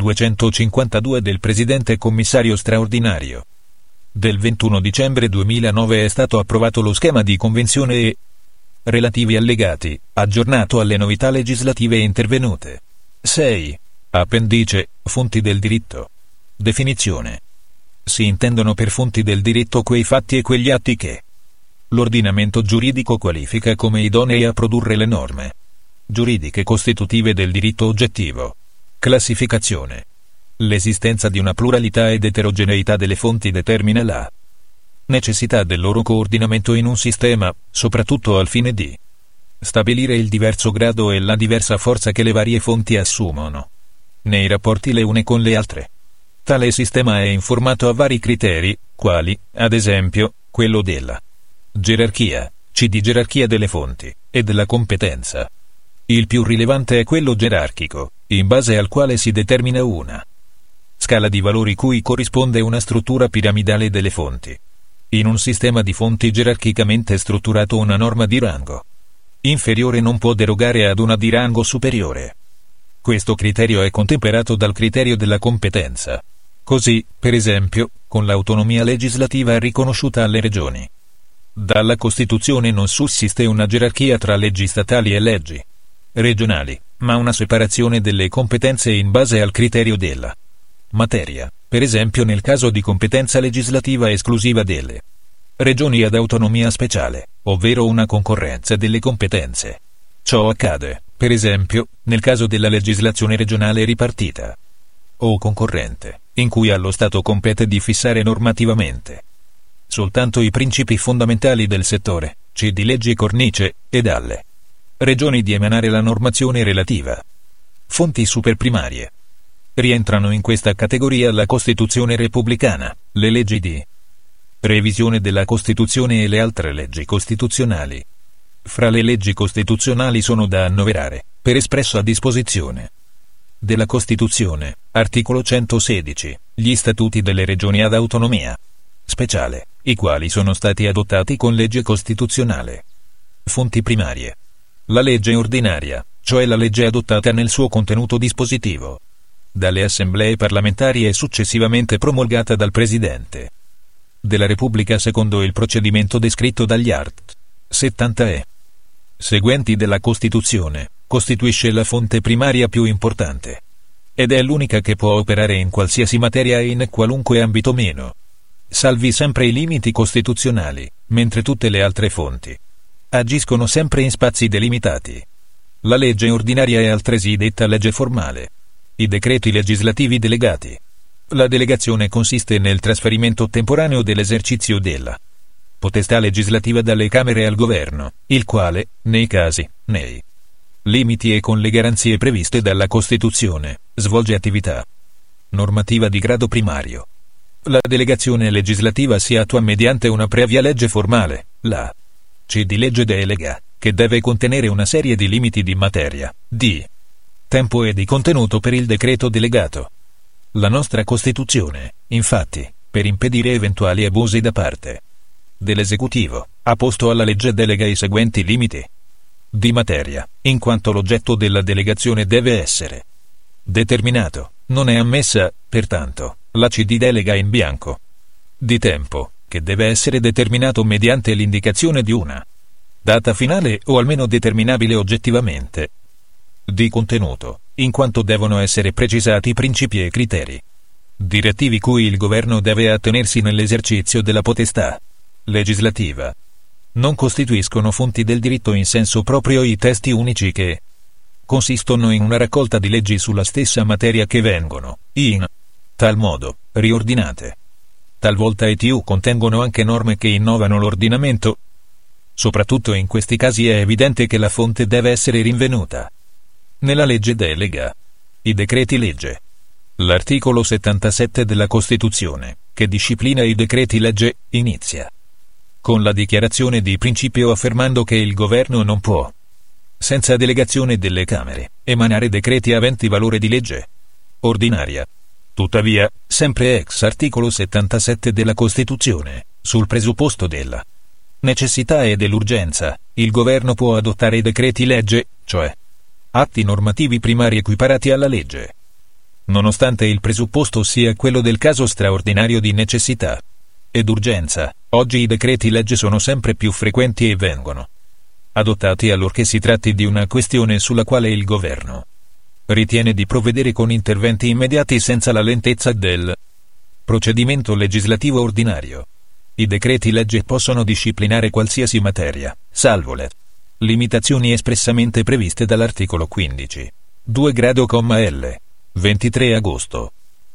252 del Presidente Commissario Straordinario del 21 dicembre 2009 è stato approvato lo schema di convenzione e relativi allegati, aggiornato alle novità legislative intervenute. 6. Appendice, fonti del diritto. Definizione. Si intendono per fonti del diritto quei fatti e quegli atti che l'ordinamento giuridico qualifica come idonei a produrre le norme giuridiche costitutive del diritto oggettivo. Classificazione. L'esistenza di una pluralità ed eterogeneità delle fonti determina la necessità del loro coordinamento in un sistema, soprattutto al fine di stabilire il diverso grado e la diversa forza che le varie fonti assumono nei rapporti le une con le altre. Tale sistema è informato a vari criteri, quali, ad esempio, quello della gerarchia, di gerarchia delle fonti, e della competenza. Il più rilevante è quello gerarchico, in base al quale si determina una scala di valori cui corrisponde una struttura piramidale delle fonti. In un sistema di fonti gerarchicamente strutturato una norma di rango inferiore non può derogare ad una di rango superiore. Questo criterio è contemperato dal criterio della competenza. Così, per esempio, con l'autonomia legislativa riconosciuta alle regioni. Dalla Costituzione non sussiste una gerarchia tra leggi statali e leggi regionali, ma una separazione delle competenze in base al criterio della materia, per esempio nel caso di competenza legislativa esclusiva delle regioni ad autonomia speciale, ovvero una concorrenza delle competenze. Ciò accade, per esempio, nel caso della legislazione regionale ripartita o concorrente, in cui allo Stato compete di fissare normativamente soltanto i principi fondamentali del settore, di leggi cornice, ed alle regioni di emanare la normazione relativa. Fonti superprimarie. Rientrano in questa categoria la Costituzione repubblicana, le leggi di revisione della Costituzione e le altre leggi costituzionali. Fra le leggi costituzionali sono da annoverare, per espressa disposizione della Costituzione, articolo 116, gli statuti delle regioni ad autonomia speciale, i quali sono stati adottati con legge costituzionale. Fonti primarie. La legge ordinaria, cioè la legge adottata nel suo contenuto dispositivo dalle assemblee parlamentari e successivamente promulgata dal Presidente della Repubblica secondo il procedimento descritto dagli art. 70e seguenti della Costituzione, costituisce la fonte primaria più importante ed è l'unica che può operare in qualsiasi materia e in qualunque ambito meno, salvi sempre i limiti costituzionali, mentre tutte le altre fonti agiscono sempre in spazi delimitati. La legge ordinaria è altresì detta legge formale. I decreti legislativi delegati. La delegazione consiste nel trasferimento temporaneo dell'esercizio della potestà legislativa dalle Camere al Governo, il quale, nei casi, nei limiti e con le garanzie previste dalla Costituzione, svolge attività normativa di grado primario. La delegazione legislativa si attua mediante una previa legge formale, la di legge delega, che deve contenere una serie di limiti di materia, di tempo e di contenuto per il decreto delegato. La nostra Costituzione, infatti, per impedire eventuali abusi da parte dell'esecutivo, ha posto alla legge delega i seguenti limiti di materia, in quanto l'oggetto della delegazione deve essere determinato, non è ammessa, pertanto, la di delega in bianco. Di tempo, che deve essere determinato mediante l'indicazione di una data finale o almeno determinabile oggettivamente. Di contenuto, in quanto devono essere precisati principi e criteri direttivi cui il governo deve attenersi nell'esercizio della potestà legislativa. Non costituiscono fonti del diritto in senso proprio i testi unici che consistono in una raccolta di leggi sulla stessa materia che vengono, in tal modo, riordinate. Talvolta ETU contengono anche norme che innovano l'ordinamento. Soprattutto in questi casi è evidente che la fonte deve essere rinvenuta nella legge delega. I decreti legge. L'articolo 77 della Costituzione, che disciplina i decreti legge, inizia con la dichiarazione di principio affermando che il governo non può, senza delegazione delle Camere, emanare decreti aventi valore di legge ordinaria. Tuttavia, sempre ex articolo 77 della Costituzione, sul presupposto della necessità e dell'urgenza, il governo può adottare decreti legge, cioè atti normativi primari equiparati alla legge. Nonostante il presupposto sia quello del caso straordinario di necessità ed urgenza, oggi i decreti legge sono sempre più frequenti e vengono adottati allorché si tratti di una questione sulla quale il governo ritiene di provvedere con interventi immediati senza la lentezza del procedimento legislativo ordinario. I decreti legge possono disciplinare qualsiasi materia, salvo le limitazioni espressamente previste dall'articolo 15. 2 grado, L. 23 agosto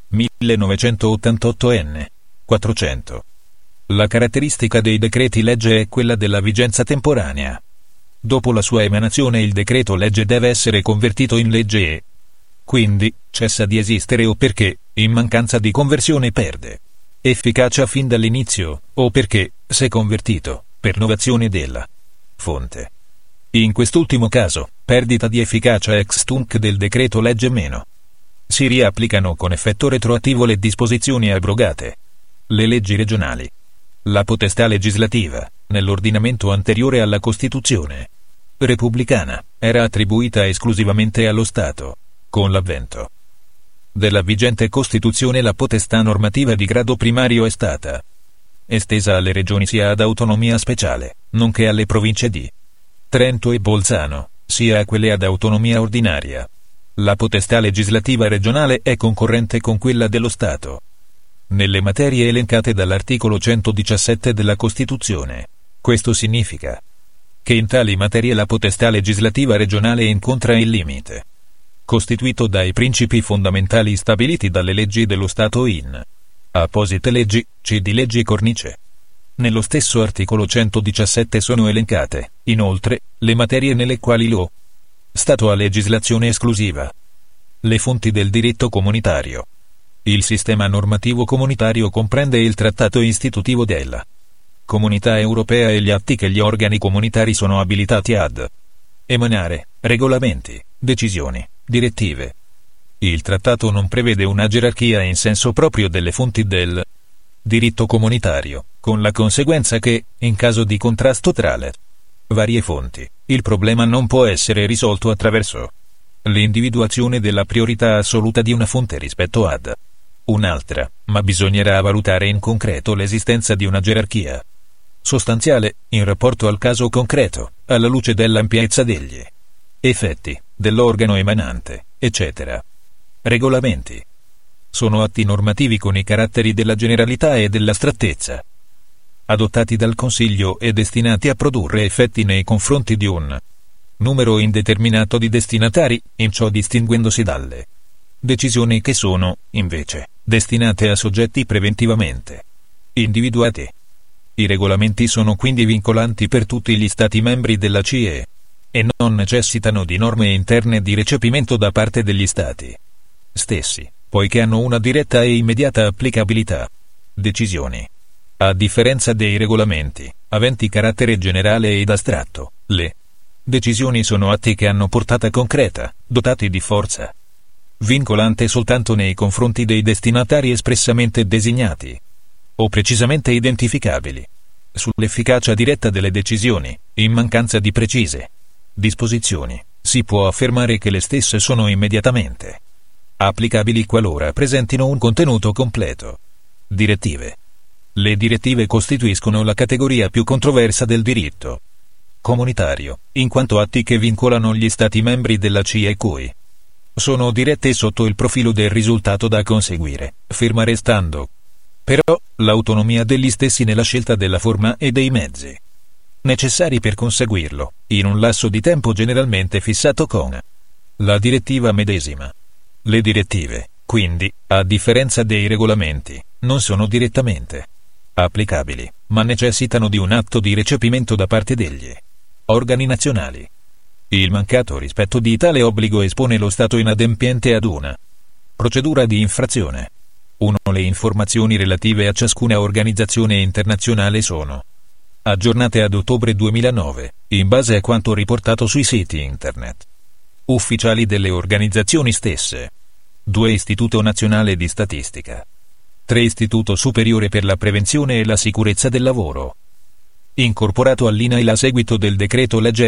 1988 n. 400. La caratteristica dei decreti legge è quella della vigenza temporanea. Dopo la sua emanazione il decreto legge deve essere convertito in legge e quindi cessa di esistere, o perché, in mancanza di conversione, perde efficacia fin dall'inizio, o perché, se convertito, per novazione della fonte. In quest'ultimo caso, perdita di efficacia ex tunc del decreto legge meno. Si riapplicano con effetto retroattivo le disposizioni abrogate. Le leggi regionali. La potestà legislativa, nell'ordinamento anteriore alla Costituzione repubblicana, era attribuita esclusivamente allo Stato. Con l'avvento della vigente Costituzione la potestà normativa di grado primario è stata estesa alle regioni sia ad autonomia speciale, nonché alle province di Trento e Bolzano, sia a quelle ad autonomia ordinaria. La potestà legislativa regionale è concorrente con quella dello Stato nelle materie elencate dall'articolo 117 della Costituzione. Questo significa che in tali materie la potestà legislativa regionale incontra il limite costituito dai principi fondamentali stabiliti dalle leggi dello Stato in apposite leggi, c. leggi cornice. Nello stesso articolo 117 sono elencate, inoltre, le materie nelle quali lo Stato ha legislazione esclusiva. Le fonti del diritto comunitario. Il sistema normativo comunitario comprende il trattato istitutivo della Comunità Europea e gli atti che gli organi comunitari sono abilitati ad emanare, regolamenti, decisioni, direttive. Il trattato non prevede una gerarchia in senso proprio delle fonti del diritto comunitario, con la conseguenza che, in caso di contrasto tra le varie fonti, il problema non può essere risolto attraverso l'individuazione della priorità assoluta di una fonte rispetto ad un'altra, ma bisognerà valutare in concreto l'esistenza di una gerarchia sostanziale, in rapporto al caso concreto, alla luce dell'ampiezza degli effetti dell'organo emanante, eccetera. Regolamenti. Sono atti normativi con i caratteri della generalità e dell'astrattezza, adottati dal Consiglio e destinati a produrre effetti nei confronti di un numero indeterminato di destinatari, in ciò distinguendosi dalle decisioni che sono, invece, destinate a soggetti preventivamente individuati. I regolamenti sono quindi vincolanti per tutti gli Stati membri della CE e non necessitano di norme interne di recepimento da parte degli Stati stessi, poiché hanno una diretta e immediata applicabilità. Decisioni. A differenza dei regolamenti, aventi carattere generale ed astratto, le decisioni sono atti che hanno portata concreta, dotati di forza vincolante soltanto nei confronti dei destinatari espressamente designati o precisamente identificabili. Sull'efficacia diretta delle decisioni, in mancanza di precise disposizioni, si può affermare che le stesse sono immediatamente applicabili qualora presentino un contenuto completo. Direttive. Le direttive costituiscono la categoria più controversa del diritto comunitario, in quanto atti che vincolano gli Stati membri della CE cui sono dirette sotto il profilo del risultato da conseguire, ferma restando però, l'autonomia degli stessi nella scelta della forma e dei mezzi necessari per conseguirlo, in un lasso di tempo generalmente fissato con la direttiva medesima. Le direttive, quindi, a differenza dei regolamenti, non sono direttamente applicabili, ma necessitano di un atto di recepimento da parte degli organi nazionali. Il mancato rispetto di tale obbligo espone lo Stato inadempiente ad una procedura di infrazione. 1. Le informazioni relative a ciascuna organizzazione internazionale sono aggiornate ad ottobre 2009, in base a quanto riportato sui siti internet ufficiali delle organizzazioni stesse. 2. Istituto Nazionale di Statistica. 3. Istituto Superiore per la Prevenzione e la Sicurezza del Lavoro, incorporato all'INAIL a seguito del decreto legge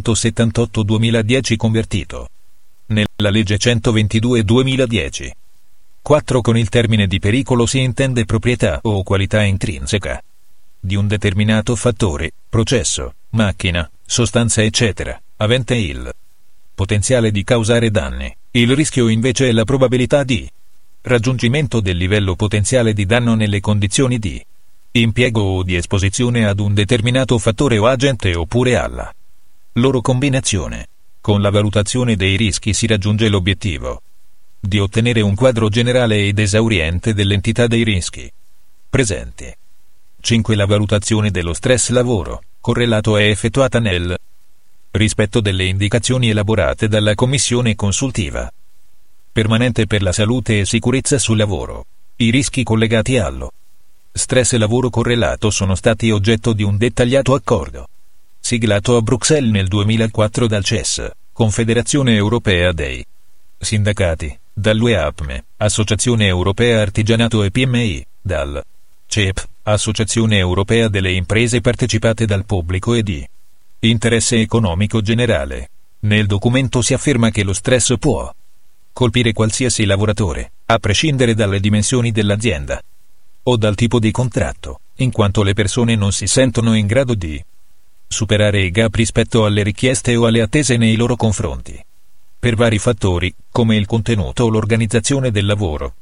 N.78/2010 convertito nella legge 122/2010. 4. Con il termine di pericolo si intende proprietà o qualità intrinseca di un determinato fattore, processo, macchina, sostanza eccetera, avente il potenziale di causare danni. Il rischio invece è la probabilità di raggiungimento del livello potenziale di danno nelle condizioni di impiego o di esposizione ad un determinato fattore o agente oppure alla loro combinazione. Con la valutazione dei rischi si raggiunge l'obiettivo di ottenere un quadro generale ed esauriente dell'entità dei rischi presenti. 5. La valutazione dello stress lavoro correlato è effettuata nel rispetto delle indicazioni elaborate dalla Commissione consultiva permanente per la salute e sicurezza sul lavoro. I rischi collegati allo stress lavoro correlato sono stati oggetto di un dettagliato accordo siglato a Bruxelles nel 2004 dal CES, Confederazione Europea dei Sindacati, dall'UEAPME, Associazione Europea Artigianato e PMI, dal CEP, Associazione Europea delle Imprese Partecipate dal Pubblico e di Interesse Economico Generale. Nel documento si afferma che lo stress può colpire qualsiasi lavoratore, a prescindere dalle dimensioni dell'azienda o dal tipo di contratto, in quanto le persone non si sentono in grado di superare i gap rispetto alle richieste o alle attese nei loro confronti. Per vari fattori, come il contenuto o l'organizzazione del lavoro,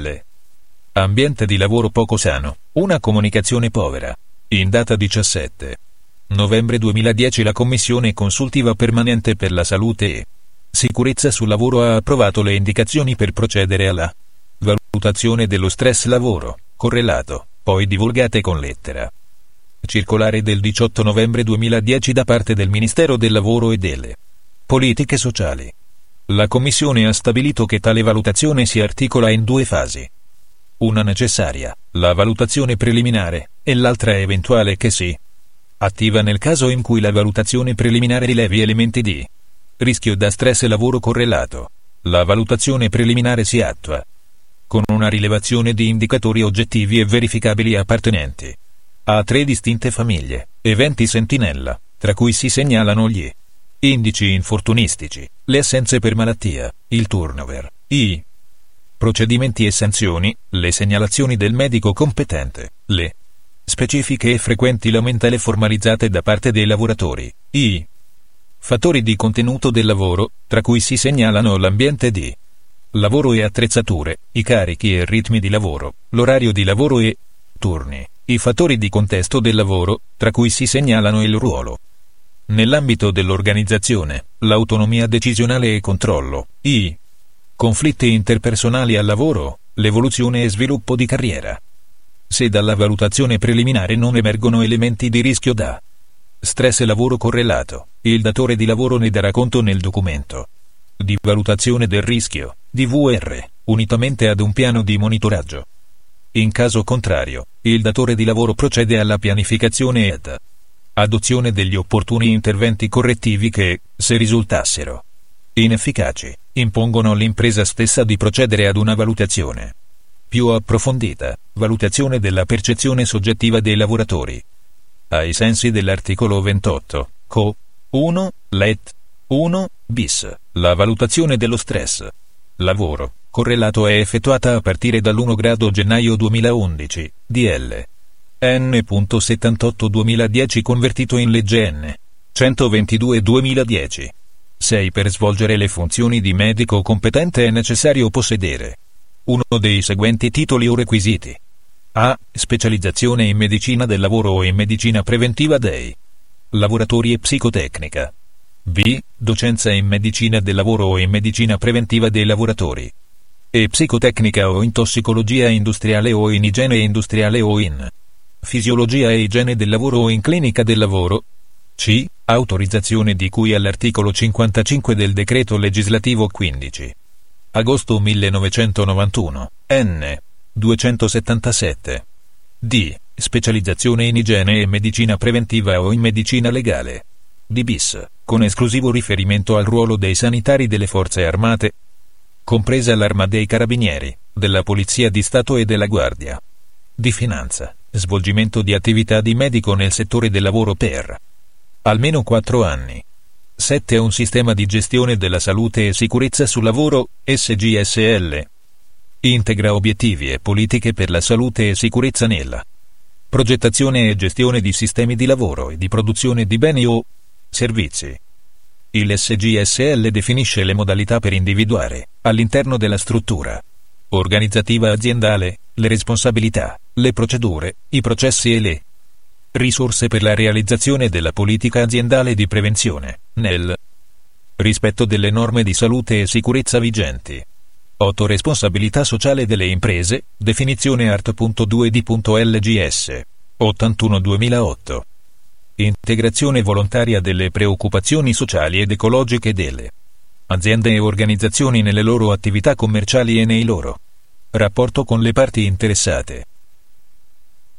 ambiente di lavoro poco sano, una comunicazione povera. In data 17 novembre 2010 la Commissione consultiva permanente per la salute e sicurezza sul lavoro ha approvato le indicazioni per procedere alla valutazione dello stress lavoro correlato, poi divulgate con lettera circolare del 18 novembre 2010 da parte del Ministero del Lavoro e delle Politiche Sociali. La Commissione ha stabilito che tale valutazione si articola in due fasi. Una necessaria, la valutazione preliminare, e l'altra eventuale che si attiva nel caso in cui la valutazione preliminare rilevi elementi di rischio da stress lavoro correlato. La valutazione preliminare si attua con una rilevazione di indicatori oggettivi e verificabili appartenenti a 3 distinte famiglie, eventi sentinella, tra cui si segnalano gli indici infortunistici, le assenze per malattia, il turnover, i procedimenti e sanzioni, le segnalazioni del medico competente, le specifiche e frequenti lamentele formalizzate da parte dei lavoratori, i fattori di contenuto del lavoro, tra cui si segnalano l'ambiente di lavoro e attrezzature, i carichi e ritmi di lavoro, l'orario di lavoro e turni, i fattori di contesto del lavoro, tra cui si segnalano il ruolo nell'ambito dell'organizzazione, l'autonomia decisionale e controllo, i conflitti interpersonali al lavoro, l'evoluzione e sviluppo di carriera. Se dalla valutazione preliminare non emergono elementi di rischio da stress lavoro correlato, il datore di lavoro ne darà conto nel documento di valutazione del rischio, DVR, unitamente ad un piano di monitoraggio. In caso contrario, il datore di lavoro procede alla pianificazione ed adozione degli opportuni interventi correttivi che, se risultassero inefficaci, impongono all'impresa stessa di procedere ad una valutazione più approfondita, valutazione della percezione soggettiva dei lavoratori. Ai sensi dell'articolo 28, Co. 1, Let. 1, bis, la valutazione dello stress lavoro correlato è effettuata a partire dall'1 grado gennaio 2011, DL N.78/2010 convertito in legge N. 122/2010. 6. Per svolgere le funzioni di medico competente è necessario possedere uno dei seguenti titoli o requisiti. A. Specializzazione in medicina del lavoro o in medicina preventiva dei lavoratori e psicotecnica. B. Docenza in medicina del lavoro o in medicina preventiva dei lavoratori. E psicotecnica o in tossicologia industriale o in igiene industriale o in fisiologia e igiene del lavoro o in clinica del lavoro. C. Autorizzazione di cui all'articolo 55 del decreto legislativo 15 agosto 1991, N. 277. D. Specializzazione in igiene e medicina preventiva o in medicina legale. D bis, con esclusivo riferimento al ruolo dei sanitari delle forze armate, compresa l'Arma dei Carabinieri, della Polizia di Stato e della Guardia di Finanza, svolgimento di attività di medico nel settore del lavoro per almeno 4 anni. 7. Un sistema di gestione della salute e sicurezza sul lavoro, SGSL. Integra obiettivi e politiche per la salute e sicurezza nella progettazione e gestione di sistemi di lavoro e di produzione di beni o servizi. Il SGSL definisce le modalità per individuare, all'interno della struttura organizzativa aziendale, le responsabilità, le procedure, i processi e le risorse per la realizzazione della politica aziendale di prevenzione, nel rispetto delle norme di salute e sicurezza vigenti. 8. Responsabilità sociale delle imprese, definizione art.2d.lgs 81/2008. Integrazione volontaria delle preoccupazioni sociali ed ecologiche delle aziende e organizzazioni nelle loro attività commerciali e nei loro rapporto con le parti interessate.